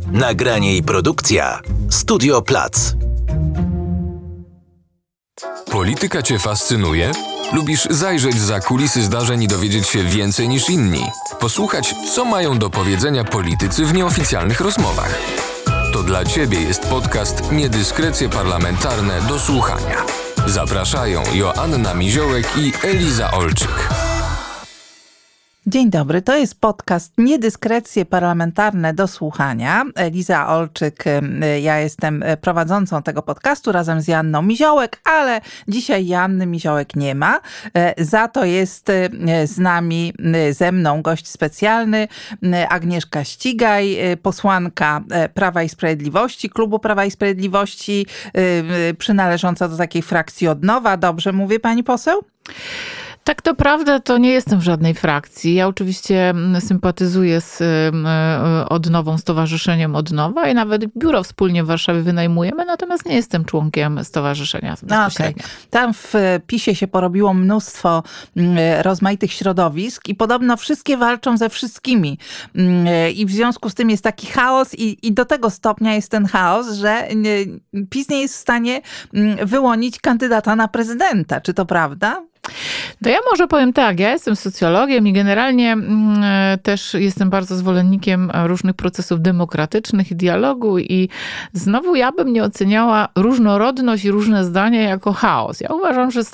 Nagranie i produkcja Studio Plac. Polityka Cię fascynuje? Lubisz zajrzeć za kulisy zdarzeń i dowiedzieć się więcej niż inni? Posłuchać, co mają do powiedzenia politycy w nieoficjalnych rozmowach? To dla Ciebie jest podcast Niedyskrecje parlamentarne do słuchania. Zapraszają Joanna Miziołek i Eliza Olczyk. Dzień dobry, to jest podcast Niedyskrecje parlamentarne do słuchania. Eliza Olczyk, ja jestem prowadzącą tego podcastu razem z Joanną Miziołek, ale dzisiaj Joanny Miziołek nie ma. Za to jest z nami, ze mną gość specjalny, Agnieszka Ścigaj, posłanka Prawa i Sprawiedliwości, Klubu Prawa i Sprawiedliwości, przynależąca do takiej frakcji Odnowa. Dobrze mówię, pani poseł? Tak, to prawda, to nie jestem w żadnej frakcji. Ja oczywiście sympatyzuję z Odnową, Stowarzyszeniem Odnowa i nawet biuro wspólnie w Warszawie wynajmujemy, natomiast nie jestem członkiem stowarzyszenia bezpośrednio. Okay. Tam w PiS-ie się porobiło mnóstwo rozmaitych środowisk i podobno wszystkie walczą ze wszystkimi. I w związku z tym jest taki chaos i do tego stopnia jest ten chaos, że PiS nie jest w stanie wyłonić kandydata na prezydenta. Czy to prawda? To ja może powiem tak, ja jestem socjologiem i generalnie też jestem bardzo zwolennikiem różnych procesów demokratycznych i dialogu i znowu ja bym nie oceniała różnorodność i różne zdania jako chaos. Ja uważam, że z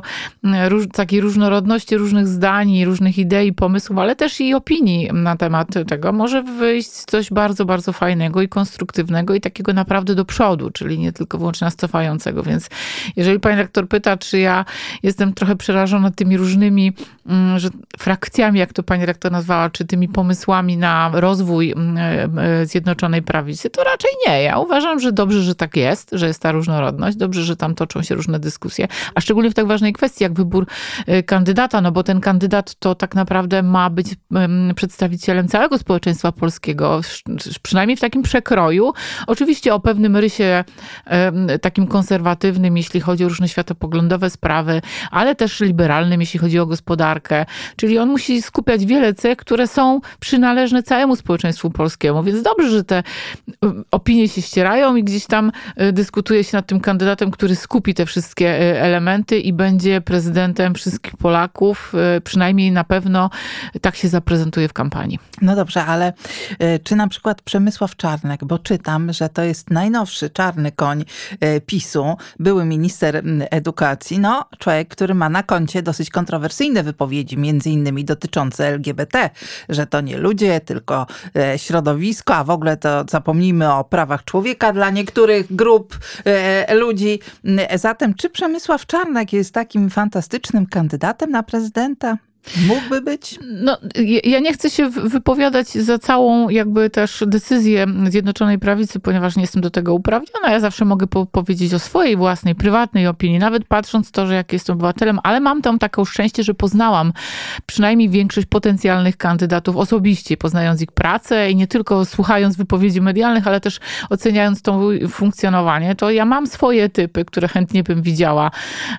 takiej różnorodności różnych zdań, różnych idei, pomysłów, ale też i opinii na temat tego może wyjść coś bardzo, bardzo fajnego i konstruktywnego i takiego naprawdę do przodu, czyli nie tylko wyłącznie nas cofającego. Więc jeżeli pani rektor pyta, czy ja jestem trochę przerażona tymi różnymi frakcjami, jak to pani rektor nazwała, czy tymi pomysłami na rozwój Zjednoczonej Prawicy, to raczej nie. Ja uważam, że dobrze, że tak jest, że jest ta różnorodność, dobrze, że tam toczą się różne dyskusje, a szczególnie w tak ważnej kwestii, jak wybór kandydata, no bo ten kandydat to tak naprawdę ma być przedstawicielem całego społeczeństwa polskiego, przynajmniej w takim przekroju. Oczywiście o pewnym rysie takim konserwatywnym, jeśli chodzi o różne światopoglądowe sprawy, ale też liberalnym, jeśli chodzi o gospodarkę. Czyli on musi skupiać wiele cech, które są przynależne całemu społeczeństwu polskiemu. Więc dobrze, że te opinie się ścierają i gdzieś tam dyskutuje się nad tym kandydatem, który skupi te wszystkie elementy i będzie prezydentem wszystkich Polaków. Przynajmniej na pewno tak się zaprezentuje w kampanii. No dobrze, ale czy na przykład Przemysław Czarnek, bo czytam, że to jest najnowszy czarny koń PiS-u, były minister edukacji, no człowiek, który ma na koncie dosyć kontrowersyjne wypowiedzi, między innymi dotyczące LGBT, że to nie ludzie, tylko środowisko, a w ogóle to zapomnijmy o prawach człowieka dla niektórych grup ludzi. Zatem czy Przemysław Czarnek jest takim fantastycznym kandydatem na prezydenta? Mógłby być? No, ja nie chcę się wypowiadać za całą jakby też decyzję Zjednoczonej Prawicy, ponieważ nie jestem do tego uprawniona. Ja zawsze mogę powiedzieć o swojej własnej, prywatnej opinii, nawet patrząc to, że jak jestem obywatelem, ale mam tam taką szczęście, że poznałam przynajmniej większość potencjalnych kandydatów osobiście, poznając ich pracę i nie tylko słuchając wypowiedzi medialnych, ale też oceniając to funkcjonowanie. To ja mam swoje typy, które chętnie bym widziała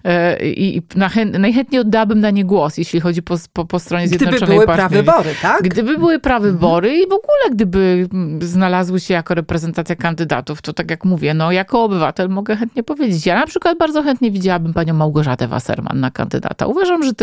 i najchętniej oddałabym na nie głos, jeśli chodzi po stronie Zjednoczonej Partii. Gdyby były prawybory, tak? Gdyby były prawybory i w ogóle gdyby znalazły się jako reprezentacja kandydatów, to tak jak mówię, no jako obywatel mogę chętnie powiedzieć. Ja na przykład bardzo chętnie widziałabym panią Małgorzatę Wasserman na kandydata. Uważam, że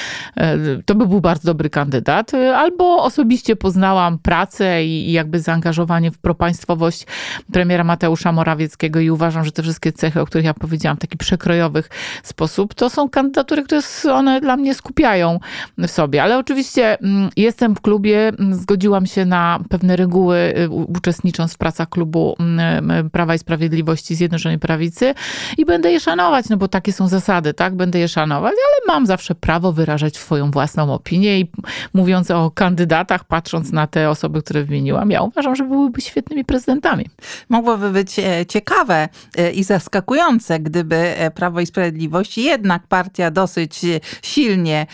to by był bardzo dobry kandydat. Albo osobiście poznałam pracę i jakby zaangażowanie w propaństwowość premiera Mateusza Morawieckiego i uważam, że te wszystkie cechy, o których ja powiedziałam w taki przekrojowych sposób, to są kandydatury, które one dla mnie skupiają w sobie. Ale oczywiście jestem w klubie, zgodziłam się na pewne reguły, uczestnicząc w pracach klubu Prawa i Sprawiedliwości Zjednoczonej Prawicy i będę je szanować, no bo takie są zasady, tak? Będę je szanować, ale mam zawsze prawo wyrażać swoją własną opinię i mówiąc o kandydatach, patrząc na te osoby, które wymieniłam, ja uważam, że byłyby świetnymi prezydentami. Mogłoby być ciekawe i zaskakujące, gdyby Prawo i Sprawiedliwość, jednak partia dosyć silnie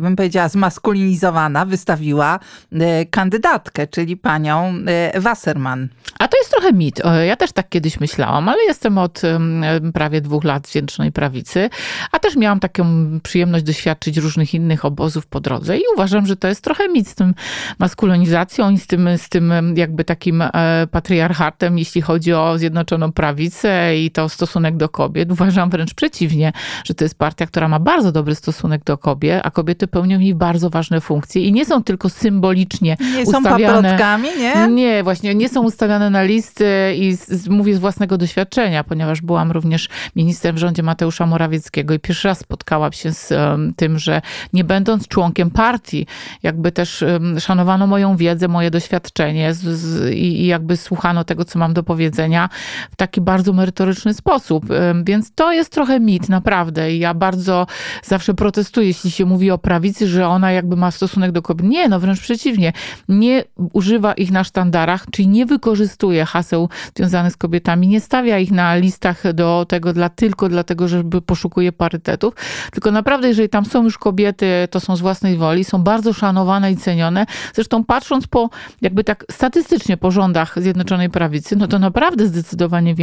bym powiedziała, zmaskulinizowana, wystawiła kandydatkę, czyli panią Wasserman. A to jest trochę mit. Ja też tak kiedyś myślałam, ale jestem od prawie 2 lat w Zjednoczonej Prawicy, a też miałam taką przyjemność doświadczyć różnych innych obozów po drodze i uważam, że to jest trochę mit z tym maskulinizacją i z tym jakby takim patriarchatem, jeśli chodzi o Zjednoczoną Prawicę i to stosunek do kobiet. Uważam wręcz przeciwnie, że to jest partia, która ma bardzo dobry stosunek do kobiet, a kobiety pełnią w niej bardzo ważne funkcje i nie są tylko symbolicznie ustawiane. Nie są paprotkami, nie? Nie, właśnie, nie są ustawiane na listy i mówię z własnego doświadczenia, ponieważ byłam również ministrem w rządzie Mateusza Morawieckiego i pierwszy raz spotkałam się z tym, że nie będąc członkiem partii, jakby też szanowano moją wiedzę, moje doświadczenie i jakby słuchano tego, co mam do powiedzenia w taki bardzo merytoryczny sposób. Więc to jest trochę mit, naprawdę. I ja bardzo zawsze protestuję, jeśli się mówi o prawicy, że ona jakby ma stosunek do kobiet. Nie, no wręcz przeciwnie. Nie używa ich na sztandarach, czyli nie wykorzystuje haseł związanych z kobietami, nie stawia ich na listach do tego tylko dlatego, żeby poszukuje parytetów, tylko naprawdę, jeżeli tam są już kobiety, to są z własnej woli, są bardzo szanowane i cenione. Zresztą patrząc jakby tak statystycznie po rządach Zjednoczonej Prawicy, no to naprawdę zdecydowanie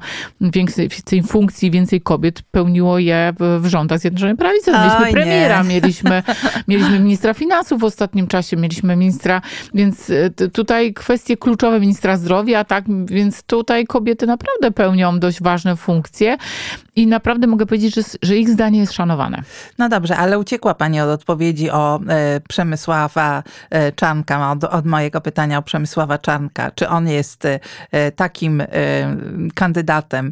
więcej funkcji, więcej kobiet pełniło je w rządach Zjednoczonej Prawicy. Mieliśmy premiera, mieliśmy ministra finansów w ostatnim czasie, mieliśmy ministra, więc tutaj kwestie kluczowe ministra zdrowia, tak, więc tutaj kobiety naprawdę pełnią dość ważne funkcje i naprawdę mogę powiedzieć, że ich zdanie jest szanowane. No dobrze, ale uciekła pani od odpowiedzi o Przemysława Czarnka, od mojego pytania o Przemysława Czarnka. Czy on jest takim kandydatem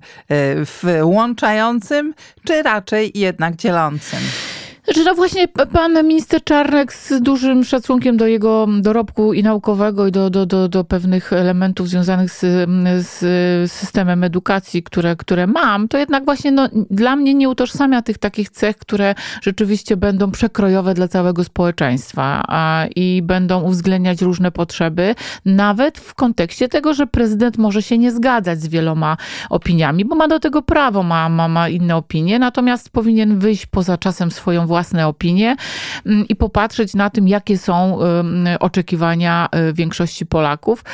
włączającym, czy raczej jednak dzielącym? Znaczy, no właśnie pan minister Czarnek z dużym szacunkiem do jego dorobku i naukowego i do pewnych elementów związanych z systemem edukacji, które mam, to jednak właśnie no, dla mnie nie utożsamia tych takich cech, które rzeczywiście będą przekrojowe dla całego społeczeństwa i będą uwzględniać różne potrzeby, nawet w kontekście tego, że prezydent może się nie zgadzać z wieloma opiniami, bo ma do tego prawo, ma inne opinie, natomiast powinien wyjść poza czasem swoją własne opinie i popatrzeć na tym, jakie są oczekiwania większości Polaków.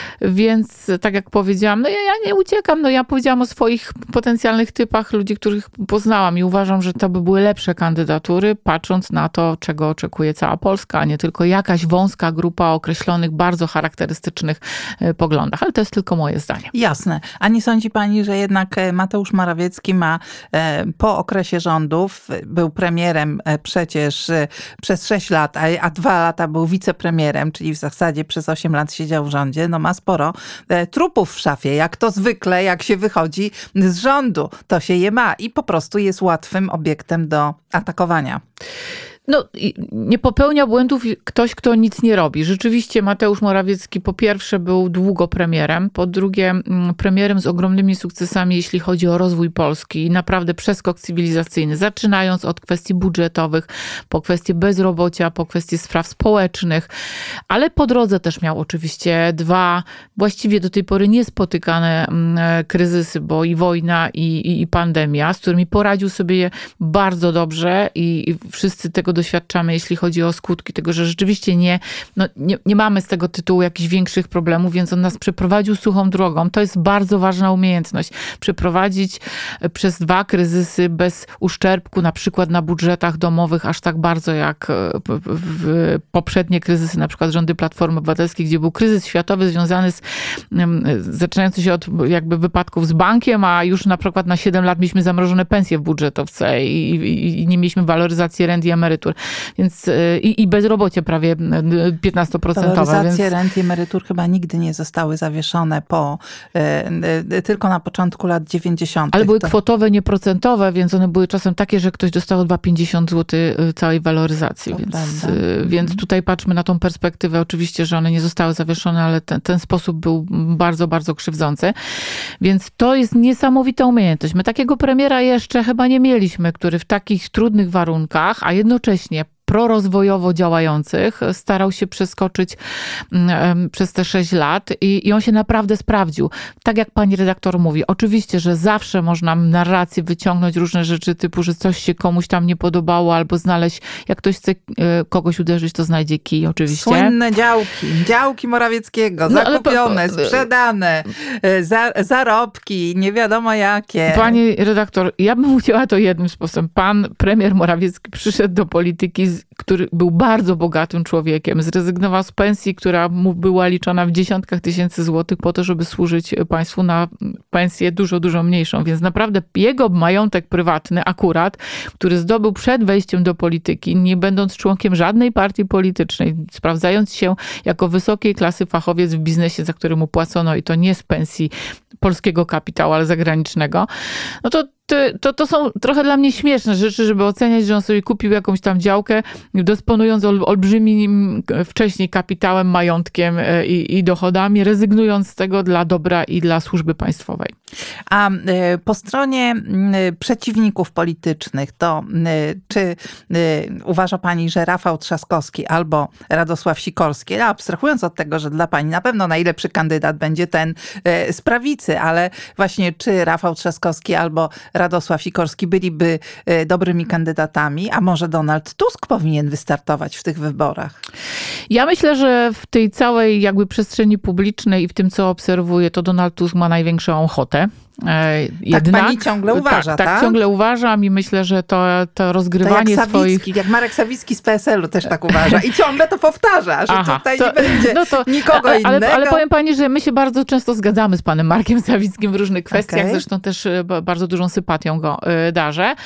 Więc tak jak powiedziałam, no ja nie uciekam, no ja powiedziałam o swoich potencjalnych typach ludzi, których poznałam i uważam, że to by były lepsze kandydatury, patrząc na to, czego oczekuje cała Polska, a nie tylko jakaś wąska grupa o określonych, bardzo charakterystycznych poglądach. Ale to jest tylko moje zdanie. Jasne. A nie sądzi pani, że jednak Mateusz Morawiecki ma po okresie rządów, był premierem przecież przez 6 lat, a 2 lata był wicepremierem, czyli w zasadzie przez 8 lat siedział w rządzie, no ma sporo trupów w szafie, jak to zwykle, jak się wychodzi z rządu, to się je ma i po prostu jest łatwym obiektem do atakowania. No, nie popełnia błędów ktoś, kto nic nie robi. Rzeczywiście Mateusz Morawiecki po pierwsze był długo premierem, po drugie premierem z ogromnymi sukcesami, jeśli chodzi o rozwój Polski i naprawdę przeskok cywilizacyjny, zaczynając od kwestii budżetowych, po kwestie bezrobocia, po kwestie spraw społecznych, ale po drodze też miał oczywiście 2 właściwie do tej pory niespotykane kryzysy, bo i wojna i pandemia, z którymi poradził sobie bardzo dobrze i wszyscy tego doświadczamy, jeśli chodzi o skutki tego, że rzeczywiście nie mamy z tego tytułu jakichś większych problemów, więc on nas przeprowadził suchą drogą. To jest bardzo ważna umiejętność. Przeprowadzić przez 2 kryzysy bez uszczerbku, na przykład na budżetach domowych, aż tak bardzo jak w poprzednie kryzysy, na przykład rządy Platformy Obywatelskiej, gdzie był kryzys światowy związany zaczynający się od jakby wypadków z bankiem, a już na przykład na 7 lat mieliśmy zamrożone pensje w budżetowce i nie mieliśmy waloryzacji rent i emerytur. Więc i bezrobocie prawie 15%. Waloryzacje rent i emerytur chyba nigdy nie zostały zawieszone tylko na początku lat 90. Ale były kwotowe, nieprocentowe, więc one były czasem takie, że ktoś dostał 2,50 zł całej waloryzacji. Więc tutaj patrzmy na tą perspektywę. Oczywiście, że one nie zostały zawieszone, ale ten sposób był bardzo, bardzo krzywdzący. Więc to jest niesamowita umiejętność. My takiego premiera jeszcze chyba nie mieliśmy, który w takich trudnych warunkach, a jednocześnie prorozwojowo działających. Starał się przeskoczyć przez te 6 lat i on się naprawdę sprawdził. Tak jak pani redaktor mówi, oczywiście, że zawsze można narrację wyciągnąć różne rzeczy typu, że coś się komuś tam nie podobało albo znaleźć, jak ktoś chce kogoś uderzyć, to znajdzie kij oczywiście. Słynne działki Morawieckiego, zakupione, sprzedane, zarobki, nie wiadomo jakie. Pani redaktor, ja bym udziała to jednym sposobem. Pan premier Morawiecki przyszedł do polityki, który był bardzo bogatym człowiekiem, zrezygnował z pensji, która mu była liczona w dziesiątkach tysięcy złotych po to, żeby służyć państwu na pensję dużo, dużo mniejszą. Więc naprawdę jego majątek prywatny akurat, który zdobył przed wejściem do polityki, nie będąc członkiem żadnej partii politycznej, sprawdzając się jako wysokiej klasy fachowiec w biznesie, za który mu płacono i to nie z pensji polskiego kapitału, ale zagranicznego, no to są trochę dla mnie śmieszne rzeczy, żeby oceniać, że on sobie kupił jakąś tam działkę, dysponując olbrzymim wcześniej kapitałem, majątkiem i dochodami, rezygnując z tego dla dobra i dla służby państwowej. A po stronie przeciwników politycznych, to czy uważa pani, że Rafał Trzaskowski albo Radosław Sikorski, abstrahując od tego, że dla pani na pewno najlepszy kandydat będzie ten z prawicy, ale właśnie czy Rafał Trzaskowski albo Radosław Sikorski byliby dobrymi kandydatami, a może Donald Tusk powinien wystartować w tych wyborach? Ja myślę, że w tej całej jakby przestrzeni publicznej i w tym, co obserwuję, to Donald Tusk ma największą ochotę. Jednak, tak pani ciągle uważa, tak? Tak, ciągle uważam i myślę, że to rozgrywanie swoich... Jak Marek Sawicki z PSL-u też tak uważa i ciągle to powtarza, że tutaj nie będzie nikogo innego. Ale powiem pani, że my się bardzo często zgadzamy z panem Markiem Sawickim w różnych kwestiach, zresztą też bardzo dużą sympatią go darzę.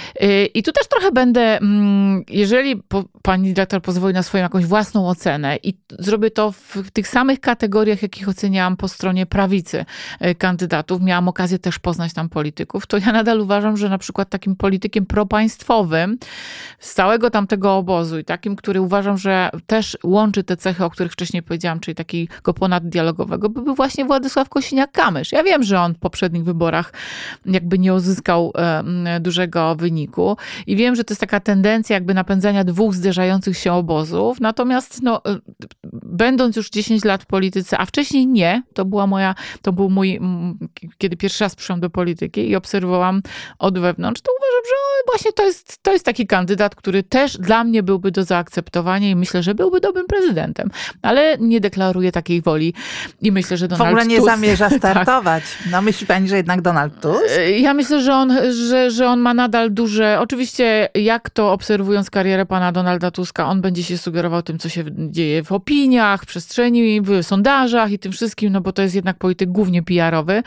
I tu też trochę będę, jeżeli pani dyrektor pozwoli na swoją jakąś własną ocenę i zrobię to w tych samych kategoriach, jakich oceniałam po stronie prawicy kandydatów, miałam okazję też poznać tam polityków, to ja nadal uważam, że na przykład takim politykiem propaństwowym z całego tamtego obozu i takim, który uważam, że też łączy te cechy, o których wcześniej powiedziałam, czyli takiego ponaddialogowego, by był właśnie Władysław Kosiniak-Kamysz. Ja wiem, że on w poprzednich wyborach jakby nie uzyskał dużego wyniku i wiem, że to jest taka tendencja jakby napędzania dwóch zderzających się obozów, natomiast będąc już 10 lat w polityce, a wcześniej nie, to był mój, kiedy pierwszy raz przyszłam do polityki i obserwowałam od wewnątrz, to uważam, że właśnie to jest taki kandydat, który też dla mnie byłby do zaakceptowania i myślę, że byłby dobrym prezydentem. Ale nie deklaruję takiej woli i myślę, że Donald Tusk... W ogóle nie zamierza startować. Tak. No myśli pani, że jednak Donald Tusk? Ja myślę, że on ma nadal duże... Oczywiście jak to obserwując karierę pana Donalda Tuska, on będzie się sugerował tym, co się dzieje w opiniach, w przestrzeni, w sondażach i tym wszystkim, no bo to jest jednak polityk głównie PR-owy.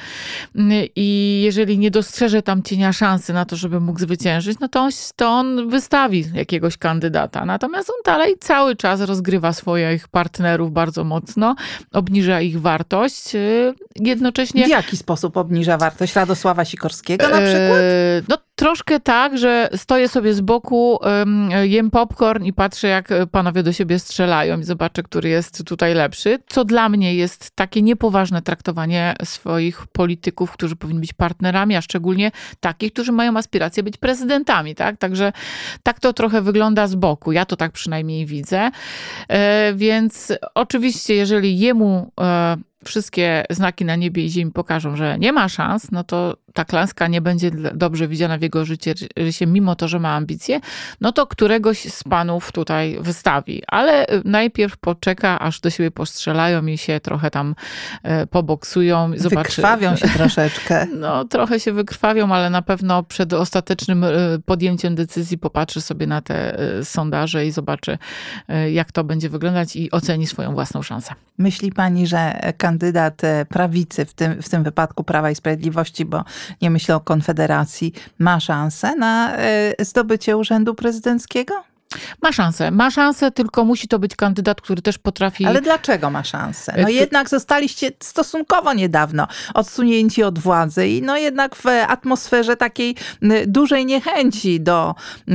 I jeżeli nie dostrzeże tam cienia szansy na to, żeby mógł zwyciężyć, no to on wystawi jakiegoś kandydata. Natomiast on dalej cały czas rozgrywa swoich partnerów bardzo mocno, obniża ich wartość. Jednocześnie... W jaki sposób obniża wartość Radosława Sikorskiego na przykład? No troszkę tak, że stoję sobie z boku, jem popcorn i patrzę, jak panowie do siebie strzelają i zobaczę, który jest tutaj lepszy. Co dla mnie jest takie niepoważne traktowanie swoich polityków, którzy powinni być partnerami, a szczególnie takich, którzy mają aspiracje być prezydentami, tak? Także tak to trochę wygląda z boku. Ja to tak przynajmniej widzę. Więc oczywiście, jeżeli jemu wszystkie znaki na niebie i ziemi pokażą, że nie ma szans, no to ta klęska nie będzie dobrze widziana w jego życie, mimo to, że ma ambicje, no to któregoś z panów tutaj wystawi. Ale najpierw poczeka, aż do siebie postrzelają i się trochę tam poboksują. Wykrwawią się troszeczkę. No trochę się wykrwawią, ale na pewno przed ostatecznym podjęciem decyzji popatrzy sobie na te sondaże i zobaczy, jak to będzie wyglądać i oceni swoją własną szansę. Myśli pani, że kandydat prawicy, w tym wypadku Prawa i Sprawiedliwości, bo nie myślę o Konfederacji, ma szansę na zdobycie urzędu prezydenckiego? Ma szansę, tylko musi to być kandydat, który też potrafi... Ale dlaczego ma szansę? No jednak zostaliście stosunkowo niedawno odsunięci od władzy i no jednak w atmosferze takiej dużej niechęci do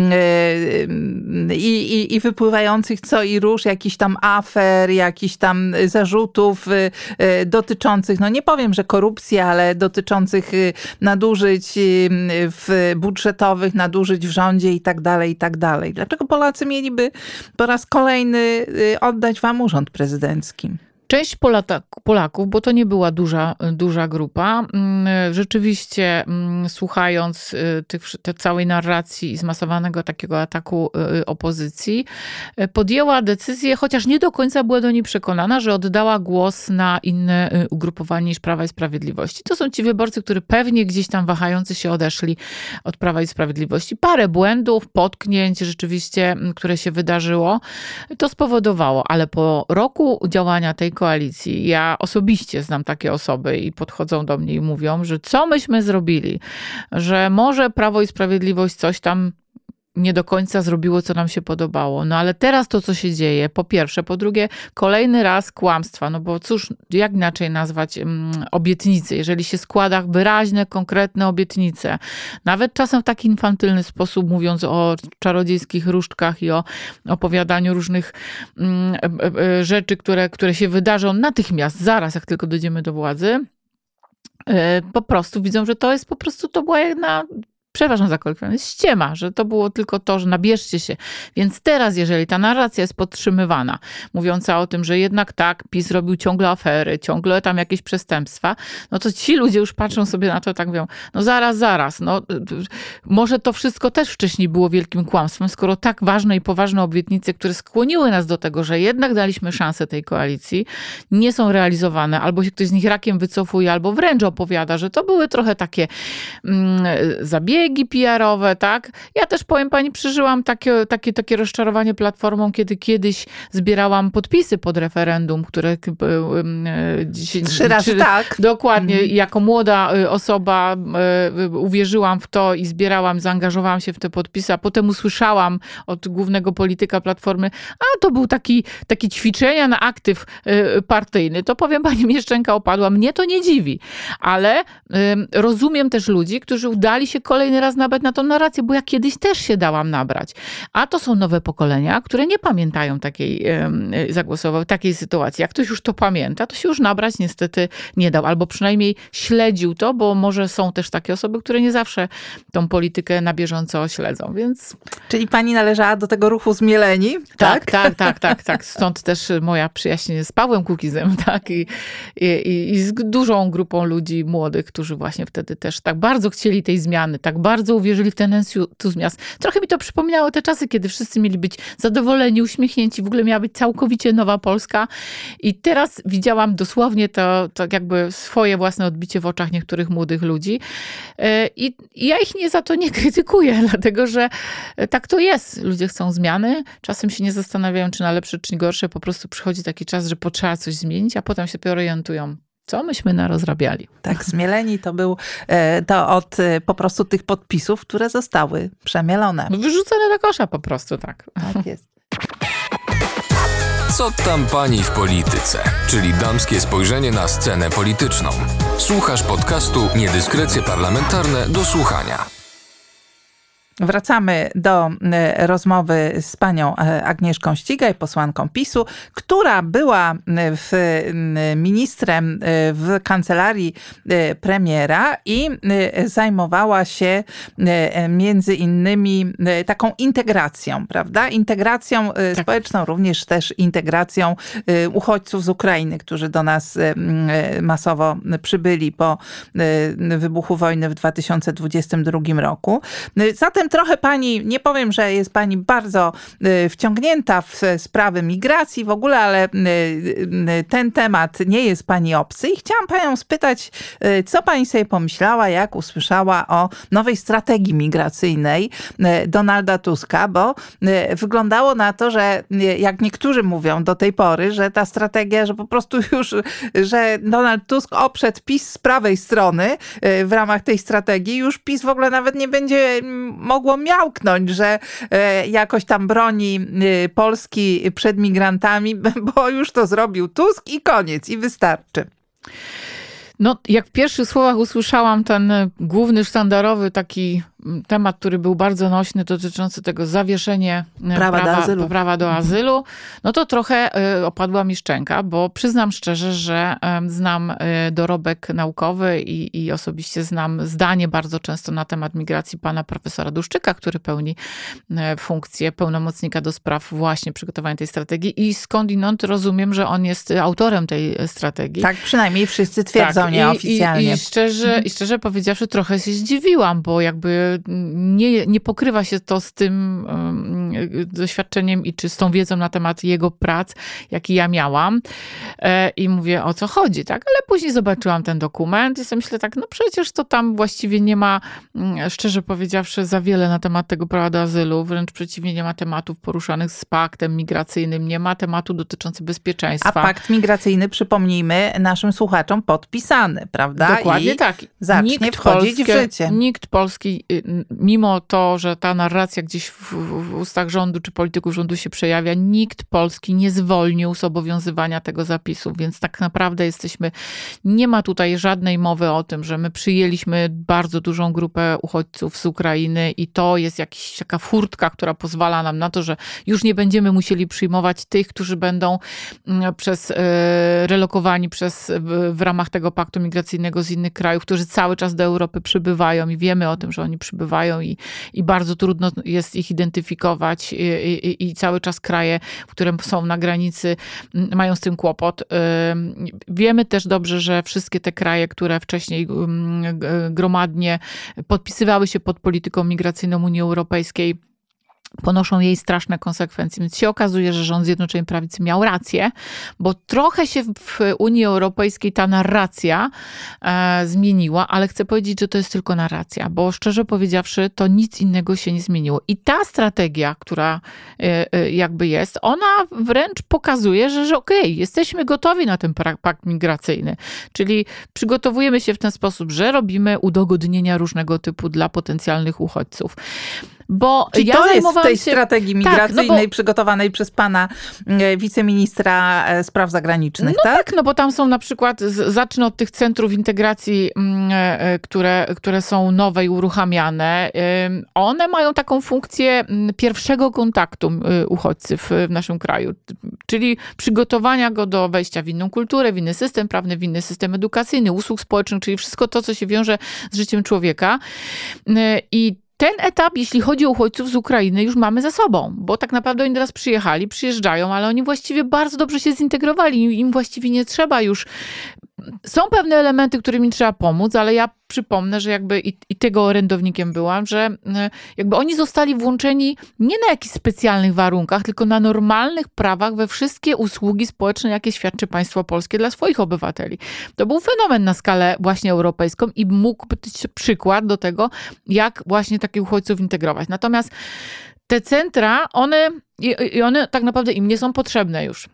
i wypływających co i róż jakichś tam afer, jakichś tam zarzutów dotyczących, no nie powiem, że korupcji, ale dotyczących nadużyć budżetowych, nadużyć w rządzie i tak dalej, i tak dalej. Dlaczego Polacy Polacy mieliby po raz kolejny oddać wam urząd prezydencki. Część Polaków, bo to nie była duża grupa, rzeczywiście słuchając tej całej narracji i zmasowanego takiego ataku opozycji, podjęła decyzję, chociaż nie do końca była do niej przekonana, że oddała głos na inne ugrupowanie niż Prawa i Sprawiedliwości. To są ci wyborcy, którzy pewnie gdzieś tam wahający się odeszli od Prawa i Sprawiedliwości. Parę błędów, potknięć rzeczywiście, które się wydarzyło, to spowodowało, ale po roku działania tej koalicji, ja osobiście znam takie osoby i podchodzą do mnie i mówią, że co myśmy zrobili, że może Prawo i Sprawiedliwość coś tam nie do końca zrobiło, co nam się podobało. No ale teraz to, co się dzieje, po pierwsze, po drugie, kolejny raz kłamstwa, no bo cóż, jak inaczej nazwać obietnicy, jeżeli się składa wyraźne, konkretne obietnice, nawet czasem w taki infantylny sposób, mówiąc o czarodziejskich różdżkach i o opowiadaniu różnych rzeczy, które się wydarzą natychmiast, zaraz, jak tylko dojdziemy do władzy, po prostu widzą, że to była jedna, przepraszam za kolokwializm, ściema, że to było tylko to, że nabierzcie się. Więc teraz, jeżeli ta narracja jest podtrzymywana, mówiąca o tym, że jednak tak, PiS robił ciągle afery, ciągle tam jakieś przestępstwa, no to ci ludzie już patrzą sobie na to tak mówią, no zaraz, no może to wszystko też wcześniej było wielkim kłamstwem, skoro tak ważne i poważne obietnice, które skłoniły nas do tego, że jednak daliśmy szansę tej koalicji, nie są realizowane, albo się ktoś z nich rakiem wycofuje, albo wręcz opowiada, że to były trochę takie zabiegi PR-owe, tak? Ja też, powiem pani, przeżyłam takie rozczarowanie Platformą, kiedy kiedyś zbierałam podpisy pod referendum, które 3 razy tak. Dokładnie. Jako młoda osoba uwierzyłam w to i zaangażowałam się w te podpisy, a potem usłyszałam od głównego polityka Platformy, a to był taki ćwiczenia na aktyw partyjny. To, powiem pani, mnie szczęka opadła. Mnie to nie dziwi, ale rozumiem też ludzi, którzy udali się kolejny raz nabrać na tą narrację, bo ja kiedyś też się dałam nabrać. A to są nowe pokolenia, które nie pamiętają zagłosowały takiej sytuacji. Jak ktoś już to pamięta, to się już nabrać niestety nie dał. Albo przynajmniej śledził to, bo może są też takie osoby, które nie zawsze tą politykę na bieżąco śledzą, więc... Czyli pani należała do tego ruchu Zmieleni, tak? Tak. Stąd też moja przyjaźń z Pawłem Kukizem, tak? I z dużą grupą ludzi młodych, którzy właśnie wtedy też tak bardzo chcieli tej zmiany, tak bardzo uwierzyli w ten entuzjazm. Trochę mi to przypominało te czasy, kiedy wszyscy mieli być zadowoleni, uśmiechnięci, w ogóle miała być całkowicie nowa Polska. I teraz widziałam dosłownie to jakby swoje własne odbicie w oczach niektórych młodych ludzi. I ja ich za to nie krytykuję, dlatego że tak to jest. Ludzie chcą zmiany, czasem się nie zastanawiają, czy na lepsze, czy gorsze. Po prostu przychodzi taki czas, że potrzeba coś zmienić, a potem się orientują. Co myśmy narozrabiali? Tak, Zmieleni to od po prostu tych podpisów, które zostały przemielone. Wyrzucone do kosza po prostu, tak. Tak jest. Co tam pani w polityce? Czyli damskie spojrzenie na scenę polityczną. Słuchasz podcastu Niedyskrecje parlamentarne do słuchania. Wracamy do rozmowy z panią Agnieszką Ścigaj, posłanką PiS-u, która była ministrem w kancelarii premiera i zajmowała się między innymi taką integracją, prawda? Integracją społeczną, również też integracją uchodźców z Ukrainy, którzy do nas masowo przybyli po wybuchu wojny w 2022 roku. Zatem trochę pani, nie powiem, że jest pani bardzo wciągnięta w sprawy migracji w ogóle, ale ten temat nie jest pani obcy i chciałam panią spytać, co pani sobie pomyślała, jak usłyszała o nowej strategii migracyjnej Donalda Tuska, bo wyglądało na to, że jak niektórzy mówią do tej pory, że ta strategia, że po prostu już, że Donald Tusk oprzedł PiS z prawej strony w ramach tej strategii, już PiS w ogóle nawet nie będzie mogło miałknąć, że jakoś tam broni Polski przed migrantami, bo już to zrobił Tusk i koniec, i wystarczy. No, jak w pierwszych słowach usłyszałam ten główny, sztandarowy taki temat, który był bardzo nośny, dotyczący tego zawieszenia prawa do azylu, no to trochę opadła mi szczęka, bo przyznam szczerze, że znam dorobek naukowy i osobiście znam zdanie bardzo często na temat migracji pana profesora Duszczyka, który pełni funkcję pełnomocnika do spraw właśnie przygotowania tej strategii i skądinąd rozumiem, że on jest autorem tej strategii. Tak, przynajmniej wszyscy twierdzą nieoficjalnie. I szczerze powiedziawszy, trochę się zdziwiłam, bo jakby nie pokrywa się to z tym doświadczeniem i czy z tą wiedzą na temat jego prac, jaki ja miałam. I mówię, o co chodzi, tak? Ale później zobaczyłam ten dokument i sobie myślę tak, no przecież to tam właściwie nie ma, szczerze powiedziawszy, za wiele na temat tego prawa do azylu. Wręcz przeciwnie, nie ma tematów poruszanych z paktem migracyjnym, nie ma tematu dotyczącego bezpieczeństwa. A pakt migracyjny, przypomnijmy naszym słuchaczom, podpisany, prawda? Dokładnie i tak. Zacznie wchodzić w życie. Nikt polski, mimo to, że ta narracja gdzieś w ustach rządu czy polityków rządu się przejawia, nikt polski nie zwolnił z obowiązywania tego zapisu, więc tak naprawdę nie ma tutaj żadnej mowy o tym, że my przyjęliśmy bardzo dużą grupę uchodźców z Ukrainy i to jest jakaś taka furtka, która pozwala nam na to, że już nie będziemy musieli przyjmować tych, którzy będą relokowani w ramach tego paktu migracyjnego z innych krajów, którzy cały czas do Europy przybywają i wiemy o tym, że oni przybywają i bardzo trudno jest ich identyfikować i cały czas kraje, które są na granicy, mają z tym kłopot. Wiemy też dobrze, że wszystkie te kraje, które wcześniej gromadnie podpisywały się pod polityką migracyjną Unii Europejskiej, ponoszą jej straszne konsekwencje. Więc się okazuje, że rząd Zjednoczonej Prawicy miał rację, bo trochę się w Unii Europejskiej ta narracja zmieniła, ale chcę powiedzieć, że to jest tylko narracja, bo szczerze powiedziawszy, to nic innego się nie zmieniło. I ta strategia, która jakby jest, ona wręcz pokazuje, że okej, jesteśmy gotowi na ten pakt migracyjny. Czyli przygotowujemy się w ten sposób, że robimy udogodnienia różnego typu dla potencjalnych uchodźców. Bo ja to jest w tej strategii migracyjnej przygotowanej przez pana wiceministra spraw zagranicznych, tak? Tak, no bo tam są na przykład, zacznę od tych centrów integracji, które są nowe i uruchamiane. One mają taką funkcję pierwszego kontaktu uchodźcy w naszym kraju, czyli przygotowania go do wejścia w inną kulturę, w inny system prawny, w inny system edukacyjny, usług społecznych, czyli wszystko to, co się wiąże z życiem człowieka. I ten etap, jeśli chodzi o uchodźców z Ukrainy, już mamy za sobą, bo tak naprawdę oni teraz przyjeżdżają, ale oni właściwie bardzo dobrze się zintegrowali. Im właściwie nie trzeba już. Są pewne elementy, którym im trzeba pomóc, ale ja przypomnę, że jakby i tego orędownikiem byłam, że jakby oni zostali włączeni nie na jakichś specjalnych warunkach, tylko na normalnych prawach we wszystkie usługi społeczne, jakie świadczy państwo polskie dla swoich obywateli. To był fenomen na skalę właśnie europejską i mógł być przykład do tego, jak właśnie takich uchodźców integrować. Natomiast te centra, one tak naprawdę im nie są potrzebne już.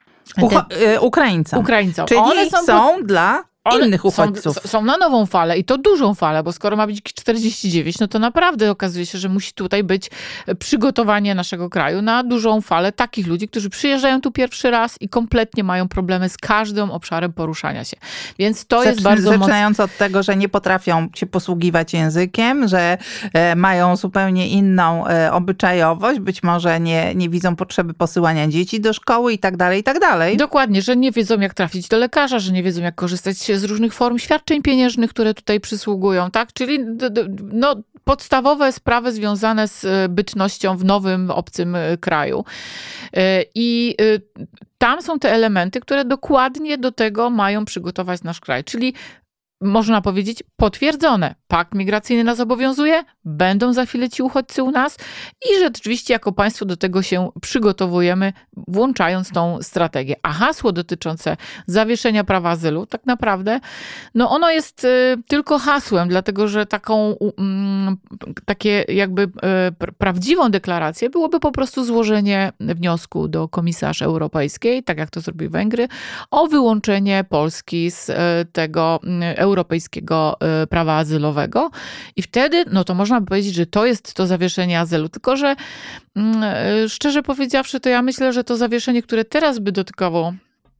Ukraińcom. Czyli one są dla innych uchodźców. Są na nową falę i to dużą falę, bo skoro ma być 49, no to naprawdę okazuje się, że musi tutaj być przygotowanie naszego kraju na dużą falę takich ludzi, którzy przyjeżdżają tu pierwszy raz i kompletnie mają problemy z każdym obszarem poruszania się. Więc to jest bardzo Zaczynając od tego, że nie potrafią się posługiwać językiem, że mają zupełnie inną obyczajowość, być może nie widzą potrzeby posyłania dzieci do szkoły i tak dalej, i tak dalej. Dokładnie, że nie wiedzą jak trafić do lekarza, że nie wiedzą jak korzystać z różnych form świadczeń pieniężnych, które tutaj przysługują, tak? Czyli podstawowe sprawy związane z bytnością w nowym, obcym kraju. I tam są te elementy, które dokładnie do tego mają przygotować nasz kraj. Czyli można powiedzieć potwierdzone. Pakt migracyjny nas obowiązuje, będą za chwilę ci uchodźcy u nas i rzeczywiście jako państwo do tego się przygotowujemy, włączając tą strategię. A hasło dotyczące zawieszenia prawa azylu, tak naprawdę, no ono jest tylko hasłem, dlatego że takie jakby prawdziwą deklarację byłoby po prostu złożenie wniosku do komisarz europejskiej, tak jak to zrobiły Węgry, o wyłączenie Polski z tego europejskiego prawa azylowego. I wtedy, no to można by powiedzieć, że to jest to zawieszenie azylu. Tylko że szczerze powiedziawszy, to ja myślę, że to zawieszenie, które teraz by dotykało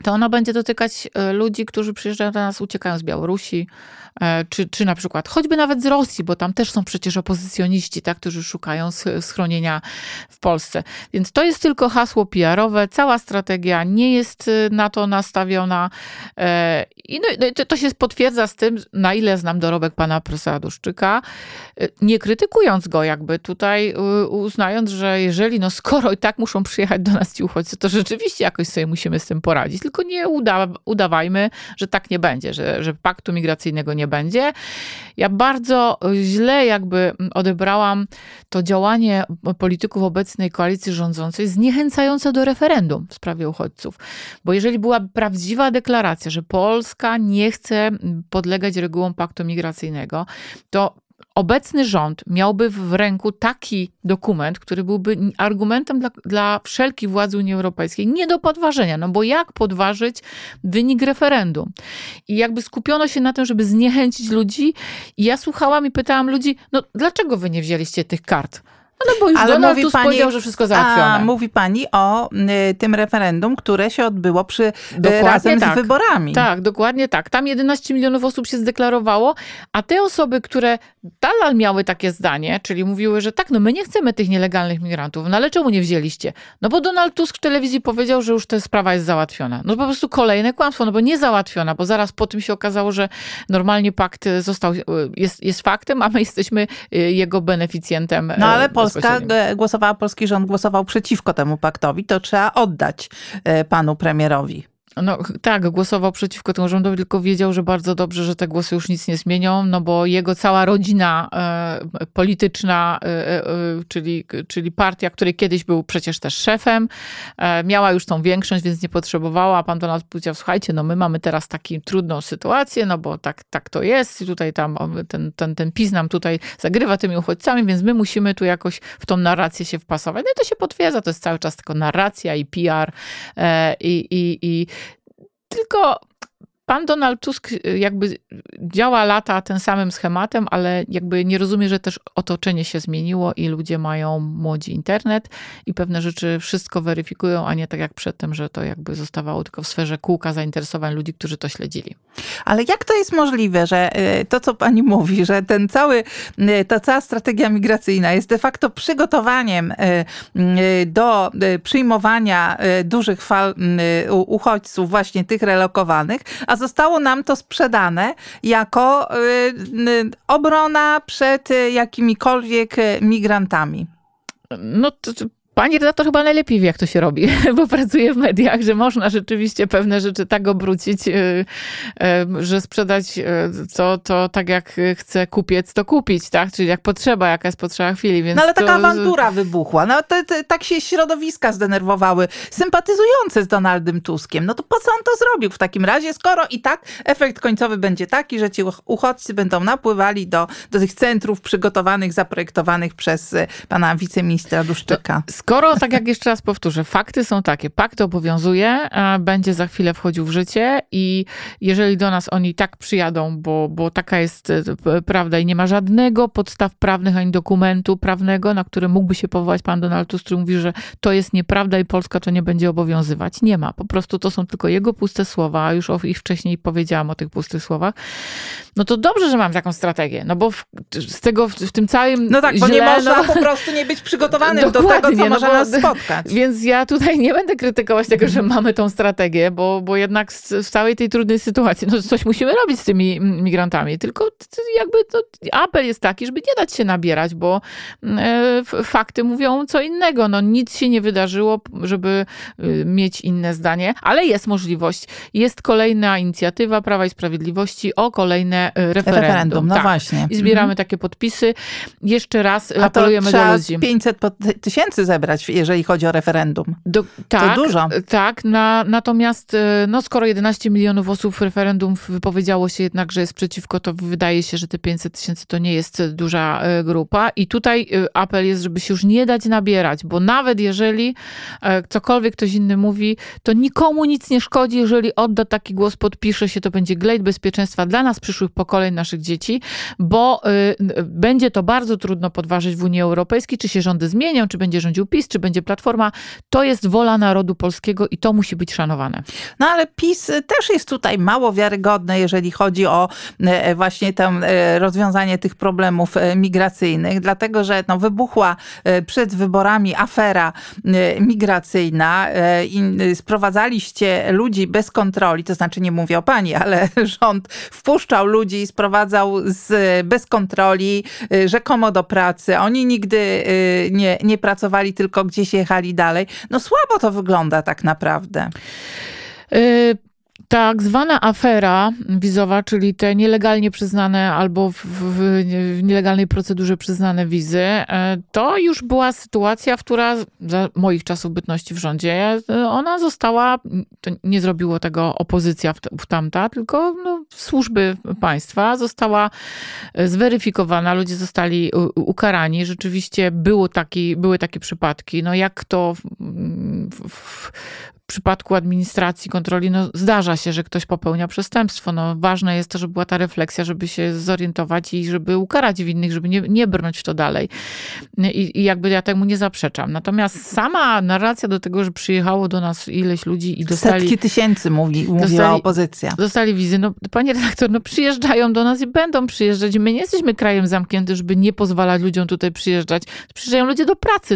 to ono będzie dotykać ludzi, którzy przyjeżdżają do nas, uciekają z Białorusi, czy na przykład choćby nawet z Rosji, bo tam też są przecież opozycjoniści, tak, którzy szukają schronienia w Polsce. Więc to jest tylko hasło PR-owe, cała strategia nie jest na to nastawiona i to się potwierdza z tym, na ile znam dorobek pana profesora Duszczyka, nie krytykując go jakby tutaj, uznając, że jeżeli skoro i tak muszą przyjechać do nas ci uchodźcy, to rzeczywiście jakoś sobie musimy z tym poradzić. Tylko nie udawajmy, że tak nie będzie, że paktu migracyjnego nie będzie. Ja bardzo źle jakby odebrałam to działanie polityków obecnej koalicji rządzącej zniechęcające do referendum w sprawie uchodźców. Bo jeżeli była prawdziwa deklaracja, że Polska nie chce podlegać regułom paktu migracyjnego, to obecny rząd miałby w ręku taki dokument, który byłby argumentem dla wszelkich władz Unii Europejskiej nie do podważenia, bo jak podważyć wynik referendum? I jakby skupiono się na tym, żeby zniechęcić ludzi i ja słuchałam i pytałam ludzi, dlaczego wy nie wzięliście tych kart? No bo już Donald Tusk powiedział, że wszystko załatwione. Mówi pani o tym referendum, które się odbyło razem z wyborami. Tak, dokładnie tak. Tam 11 milionów osób się zdeklarowało, a te osoby, które nadal miały takie zdanie, czyli mówiły, że tak, my nie chcemy tych nielegalnych migrantów, ale czemu nie wzięliście? Bo Donald Tusk w telewizji powiedział, że już ta sprawa jest załatwiona. Po prostu kolejne kłamstwo, bo nie załatwiona, bo zaraz po tym się okazało, że normalnie pakt jest faktem, a my jesteśmy jego beneficjentem. Ale polski rząd głosował przeciwko temu paktowi, to trzeba oddać panu premierowi. Tak, głosował przeciwko temu rządowi, tylko wiedział, że bardzo dobrze, że te głosy już nic nie zmienią, bo jego cała rodzina polityczna, czyli partia, której kiedyś był przecież też szefem, miała już tą większość, więc nie potrzebowała, a pan Donald powiedział, słuchajcie, my mamy teraz taką trudną sytuację, bo tak to jest i tutaj ten PiS nam tutaj zagrywa tymi uchodźcami, więc my musimy tu jakoś w tą narrację się wpasować. I to się potwierdza, to jest cały czas tylko narracja i PR tylko pan Donald Tusk jakby działa lata tym samym schematem, ale jakby nie rozumie, że też otoczenie się zmieniło i ludzie mają młodzi internet i pewne rzeczy wszystko weryfikują, a nie tak jak przedtem, że to jakby zostawało tylko w sferze kółka zainteresowań ludzi, którzy to śledzili. Ale jak to jest możliwe, że to, co pani mówi, że ta cała strategia migracyjna jest de facto przygotowaniem do przyjmowania dużych fal uchodźców, właśnie tych relokowanych, a zostało nam to sprzedane jako obrona przed jakimikolwiek migrantami. Pani redaktor chyba najlepiej wie, jak to się robi, bo pracuje w mediach, że można rzeczywiście pewne rzeczy tak obrócić, że sprzedać to tak jak chce kupiec, to kupić, tak? Czyli jak potrzeba, jaka jest potrzeba chwili. Więc ale taka awantura wybuchła. Tak się środowiska zdenerwowały, sympatyzujące z Donaldem Tuskiem. To po co on to zrobił w takim razie, skoro i tak efekt końcowy będzie taki, że ci uchodźcy będą napływali do tych centrów przygotowanych, zaprojektowanych przez pana wiceministra Duszczyka. Skoro, tak jak jeszcze raz powtórzę, fakty są takie, pakt obowiązuje, będzie za chwilę wchodził w życie i jeżeli do nas oni tak przyjadą, bo taka jest prawda i nie ma żadnego podstaw prawnych ani dokumentu prawnego, na który mógłby się powołać pan Donald Tusk, który mówi, że to jest nieprawda i Polska to nie będzie obowiązywać. Nie ma. Po prostu to są tylko jego puste słowa, a już o ich wcześniej powiedziałam o tych pustych słowach. To dobrze, że mam taką strategię, bo w tym całym bo nie można po prostu nie być przygotowanym do tego, co może nas spotkać. Więc ja tutaj nie będę krytykować tego, że mamy tą strategię, bo jednak w całej tej trudnej sytuacji coś musimy robić z tymi migrantami. Tylko jakby apel jest taki, żeby nie dać się nabierać, bo fakty mówią co innego. Nic się nie wydarzyło, żeby mieć inne zdanie, ale jest możliwość. Jest kolejna inicjatywa Prawa i Sprawiedliwości o kolejne referendum. Tak. Właśnie. I zbieramy takie podpisy. Jeszcze raz apelujemy do ludzi. 500 tysięcy zebrać, jeżeli chodzi o referendum. Tak, to dużo. Tak, natomiast skoro 11 milionów osób w referendum wypowiedziało się jednak, że jest przeciwko, to wydaje się, że te 500 tysięcy to nie jest duża grupa. I tutaj apel jest, żeby się już nie dać nabierać, bo nawet jeżeli cokolwiek ktoś inny mówi, to nikomu nic nie szkodzi, jeżeli odda taki głos, podpisze się, to będzie glejt bezpieczeństwa dla nas, przyszłych pokoleń, naszych dzieci, bo będzie to bardzo trudno podważyć w Unii Europejskiej, czy się rządy zmienią, czy będzie rządził PiS, czy będzie Platforma, to jest wola narodu polskiego i to musi być szanowane. No ale PiS też jest tutaj mało wiarygodny, jeżeli chodzi o właśnie to rozwiązanie tych problemów migracyjnych, dlatego że wybuchła przed wyborami afera migracyjna i sprowadzaliście ludzi bez kontroli, to znaczy nie mówię o pani, ale rząd wpuszczał ludzi i sprowadzał bez kontroli, rzekomo do pracy. Oni nigdy nie pracowali, tylko gdzieś jechali dalej. No słabo to wygląda tak naprawdę. Tak zwana afera wizowa, czyli te nielegalnie przyznane albo w nielegalnej procedurze przyznane wizy, to już była sytuacja, która za moich czasów bytności w rządzie, ona została, to nie zrobiło tego opozycja w tamta, tylko służby państwa, została zweryfikowana, ludzie zostali ukarani. Rzeczywiście były takie przypadki. No jak to w przypadku administracji, kontroli, zdarza się, że ktoś popełnia przestępstwo. Ważne jest to, żeby była ta refleksja, żeby się zorientować i żeby ukarać winnych, żeby nie brnąć w to dalej. I jakby ja temu nie zaprzeczam. Natomiast sama narracja do tego, że przyjechało do nas ileś ludzi i dostali... Setki tysięcy mówiła opozycja. Dostali wizy. Panie redaktor, przyjeżdżają do nas i będą przyjeżdżać. My nie jesteśmy krajem zamkniętym, żeby nie pozwalać ludziom tutaj przyjeżdżać. Przyjeżdżają ludzie do pracy.